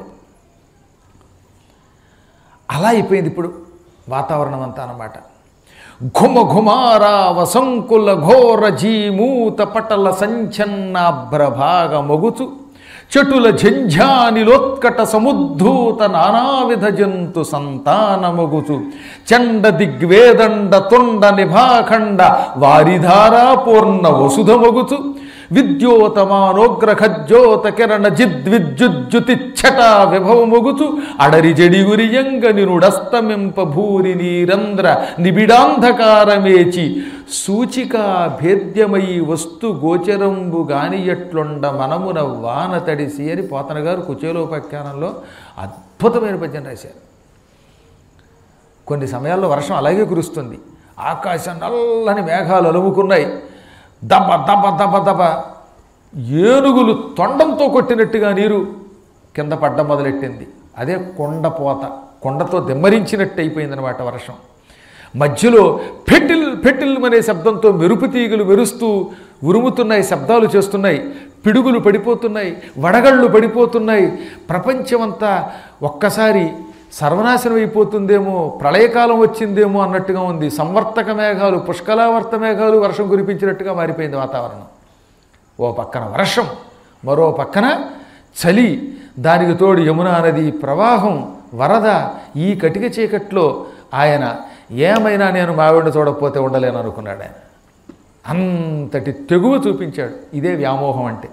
A: అలా అయిపోయింది ఇప్పుడు వాతావరణం అంతా అన్నమాట. ఘుమ ఘుమారావ సంకుల ఘోర జీమూత పటల సంచన్నాభ్రభాగ మొగుచు చటుల ఝంఝానిలోత్కట సముద్ధూత నానావిధ జంతు సంతానమగుచు చండ దిగ్వేదండ తొండ నిభాఖండ వారిధారా పూర్ణ వసుధమగుచు విద్యోతమానోగ్ర ఖజ్జోత కిరణ జిద్విద్యుజ్జుతిచ్చట విభవమొగుచు అడరి జడిగురియంగ నిరుడస్తమింప భూరి నీరంధ్ర నిబిడాంధకారమేచి సూచికా భేద్యమై వస్తు గోచరంబు గానియట్లుండ మనమున వాన తడిసి అని పోతన గారు కుచేలోపాఖ్యానంలో అద్భుతమైన పద్యం రాశారు. కొన్ని సమయాల్లో వర్షం అలాగే కురుస్తుంది, ఆకాశం నల్లని మేఘాలు అలుముకున్నాయి, దబ దబ దబ దబ ఏనుగులు తొండంతో కొట్టినట్టుగా నీరు కింద పడ్డం మొదలెట్టింది. అదే కొండపోత, కొండతో దెమ్మరించినట్టు అయిపోయిందనమాట వర్షం. మధ్యలో ఫెటిల్ ఫెటిల్ అనే శబ్దంతో మెరుపు తీగలు మెరుస్తూ ఉరుముతున్నాయి, శబ్దాలు చేస్తున్నాయి, పిడుగులు పడిపోతున్నాయి, వడగళ్ళు పడిపోతున్నాయి. ప్రపంచమంతా ఒక్కసారి సర్వనాశనం అయిపోతుందేమో, ప్రళయకాలం వచ్చిందేమో అన్నట్టుగా ఉంది. సంవర్తక మేఘాలు, పుష్కలావర్త మేఘాలు వర్షం కురిపించినట్టుగా మారిపోయింది వాతావరణం. ఓ పక్కన వర్షం, మరో పక్కన చలి, దానికి తోడు యమునా నది ప్రవాహం, వరద. ఈ కటిక చీకట్లో ఆయన ఏమైనా నేను మావిడిని చూడకపోతే ఉండలేను అనుకున్నాడు. ఆయన అంతటి తెగువ చూపించాడు. ఇదే వ్యామోహం అంటే.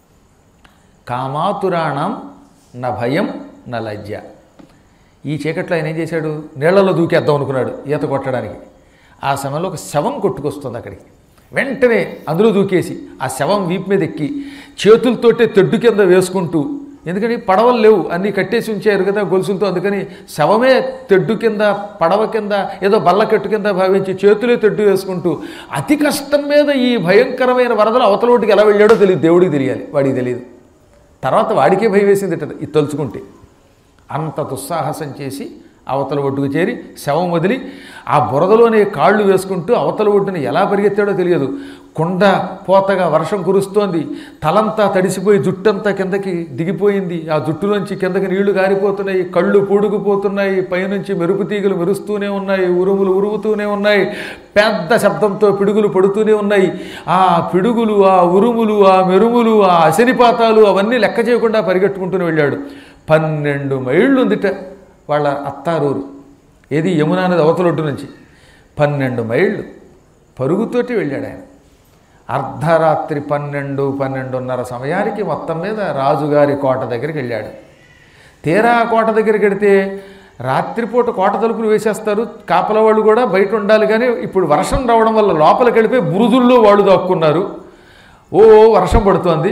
A: కామాతురాణం న భయం న లజ్జ. ఈ చీకట్లో ఆయన ఏం చేశాడు? నీళ్లలో దూకేద్దాం అనుకున్నాడు ఈత కొట్టడానికి. ఆ సమయంలో ఒక శవం కొట్టుకొస్తుంది అక్కడికి. వెంటనే అందులో దూకేసి ఆ శవం వీపు మీద ఎక్కి చేతులతోటే తెడ్డు కింద వేసుకుంటూ, ఎందుకని పడవలు లేవు, అన్నీ కట్టేసి ఉంచారు కదా గొలుసులతో, అందుకని శవమే తెడ్డు కింద, పడవ కింద, ఏదో బల్లకెట్టు కింద భావించి చేతులే తెడ్డు వేసుకుంటూ అతి కష్టం మీద ఈ భయంకరమైన వరదలు అవతలోటికి ఎలా వెళ్ళాడో తెలియదు, దేవుడికి తెలియాలి, వాడికి తెలియదు. తర్వాత వాడికే భయం వేసింది ఇది తలుచుకుంటే. అంత దుస్సాహసం చేసి అవతల ఒడ్డుకు చేరి శవం వదిలి ఆ బురదలోనే కాళ్ళు వేసుకుంటూ అవతల ఒడ్డుని ఎలా పరిగెత్తాడో తెలియదు. కొండ పోతగా వర్షం కురుస్తోంది, తలంతా తడిసిపోయి జుట్టంతా కిందకి దిగిపోయింది, ఆ జుట్టులోంచి కిందకి నీళ్లు గారిపోతున్నాయి, కళ్ళు పూడుకుపోతున్నాయి, పైనుంచి మెరుపు తీగలు మెరుస్తూనే ఉన్నాయి, ఉరుములు ఉరుముతూనే ఉన్నాయి, పెద్ద శబ్దంతో పిడుగులు పడుతూనే ఉన్నాయి. ఆ పిడుగులు, ఆ ఉరుములు, ఆ మెరుములు, ఆ అశనిపాతాలు అవన్నీ లెక్క చేయకుండా పరిగెట్టుకుంటూనే వెళ్ళాడు. పన్నెండు మైళ్ళు ఉందిట వాళ్ళ అత్తారూరు, ఏది యమునా నది అవతలొడ్డు నుంచి. పన్నెండు మైళ్ళు పరుగుతోటి వెళ్ళాడు ఆయన. అర్ధరాత్రి పన్నెండు పన్నెండున్నర సమయానికి మొత్తం మీద రాజుగారి కోట దగ్గరికి వెళ్ళాడు. తీరా కోట దగ్గరికి వెడితే రాత్రిపూట కోట తలుపులు వేసేస్తారు, కాపల వాళ్ళు కూడా బయట ఉండాలి. కానీ ఇప్పుడు వర్షం రావడం వల్ల లోపలికి వెళ్ళిపోయి బురుదుల్లో వాళ్ళు దాక్కున్నారు. ఓ వర్షం పడుతోంది.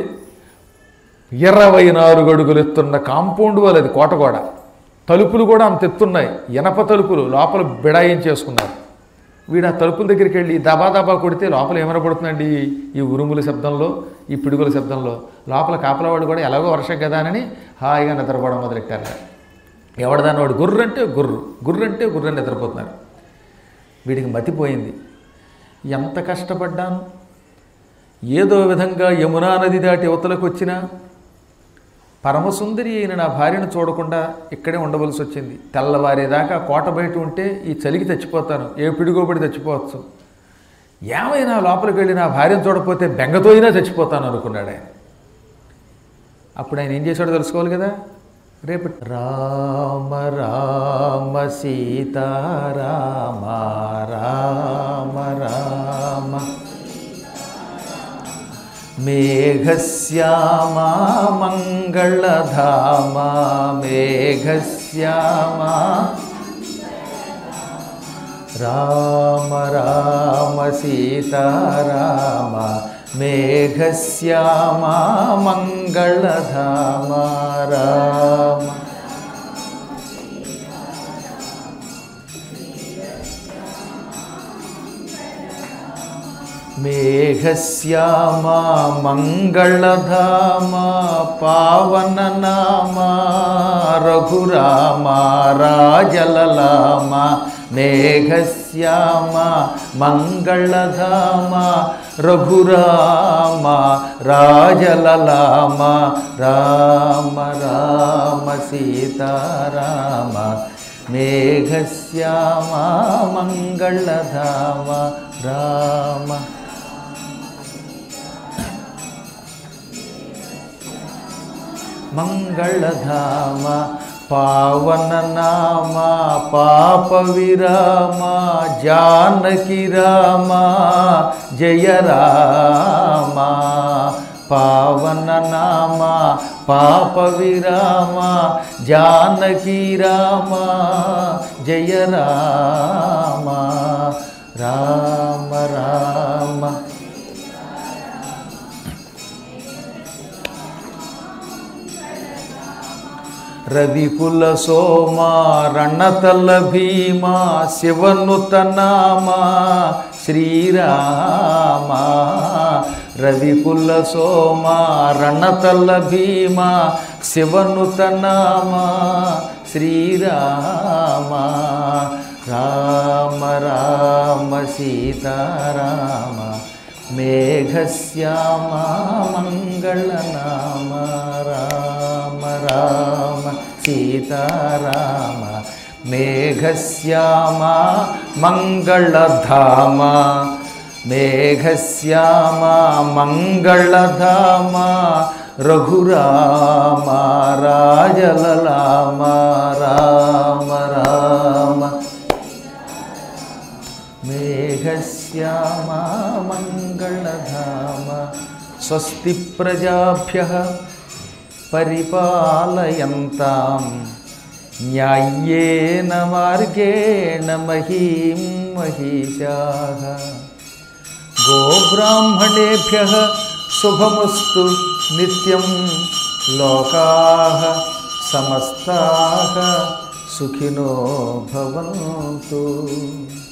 A: ఇరవై నాలుగు అడుగులు ఎత్తున్న కాంపౌండ్ వాళ్ళు, అది కోట కూడా. తలుపులు కూడా అంత ఎత్తున్నాయి, ఇనప తలుపులు. లోపల బిడాయించేసుకున్నారు. వీడు ఆ తలుపుల దగ్గరికి వెళ్ళి దబా దబా కొడితే లోపల ఏమైనా పడుతుందండి, ఈ ఉరుముల శబ్దంలో, ఈ పిడుగుల శబ్దంలో. లోపల కాపలవాడు కూడా ఎలాగో వర్షం కదా అని హాయిగా నిద్రపోవడం మొదలెట్టారు. ఎవడదాన్ని వాడు గుర్రు అంటే గుర్రు, గుర్రు అంటే గుర్రు అని నిద్రపోతున్నారు. వీడికి మతిపోయింది. ఎంత కష్టపడ్డాను, ఏదో విధంగా యమునా నది దాటి యువతలకు వచ్చినా పరమసుందరి అయిన నా భార్యను చూడకుండా ఇక్కడే ఉండవలసి వచ్చింది. తెల్లవారేదాకా కోట బయట ఉంటే ఈ చలికి చచ్చిపోతాను, ఏ పిడుగోబడి చచ్చిపోవచ్చు. ఏమైనా లోపలికి వెళ్ళి నా భార్యను చూడకపోతే బెంగతో అయినా చచ్చిపోతాను అనుకున్నాడు ఆయన. అప్పుడు ఆయన ఏం చేశాడో తెలుసుకోవాలి కదా. రేపు రామ రామ సీతారామ రామ రామ మేఘశ్యామా మంగళధామ మేఘశ్యామా రామ రామ సీతారామ మేఘశ్యామా మంగళధామ రామ. మేఘశ్యామా మంగళధామ పావననామ రఘురామ రాజలలామ మేఘశ్యామా మంగళధామ రఘురామ రాజలలామ రామ రామ సీతారామ మేఘశ్యామా మంగళధామ రామ. మంగళధామ పావననామ పాప విరామ జానకి రామ జయ రామ పావననామ పాప విరామ జానకి రామ జయ రామ రామ రామ. రవికుల సోమ రణతల భీమ శివనుత నామ శ్రీరామ రవికుల సోమ రణతల భీమ శివనుత నామ శ్రీరామ రామ రామ సీతారామ మేఘశ్యామ మంగళనామ రామ రామ సీతారామ మేఘశ్యామ మంగళధామ మేఘశ్యామ మంగళధామ రఘురామ రాజలలామ రామ రామ మేఘశ్యామ మంగళధామ స్వస్తి ప్రజాభ్యః పరిపాలయంతాం న్యాయ్యేన మార్గేణ మహీం మహిషాః గోబ్రాహ్మణేభ్యః శుభమస్తు నిత్యం లోకాః సమస్తాః సుఖినో భవంతు.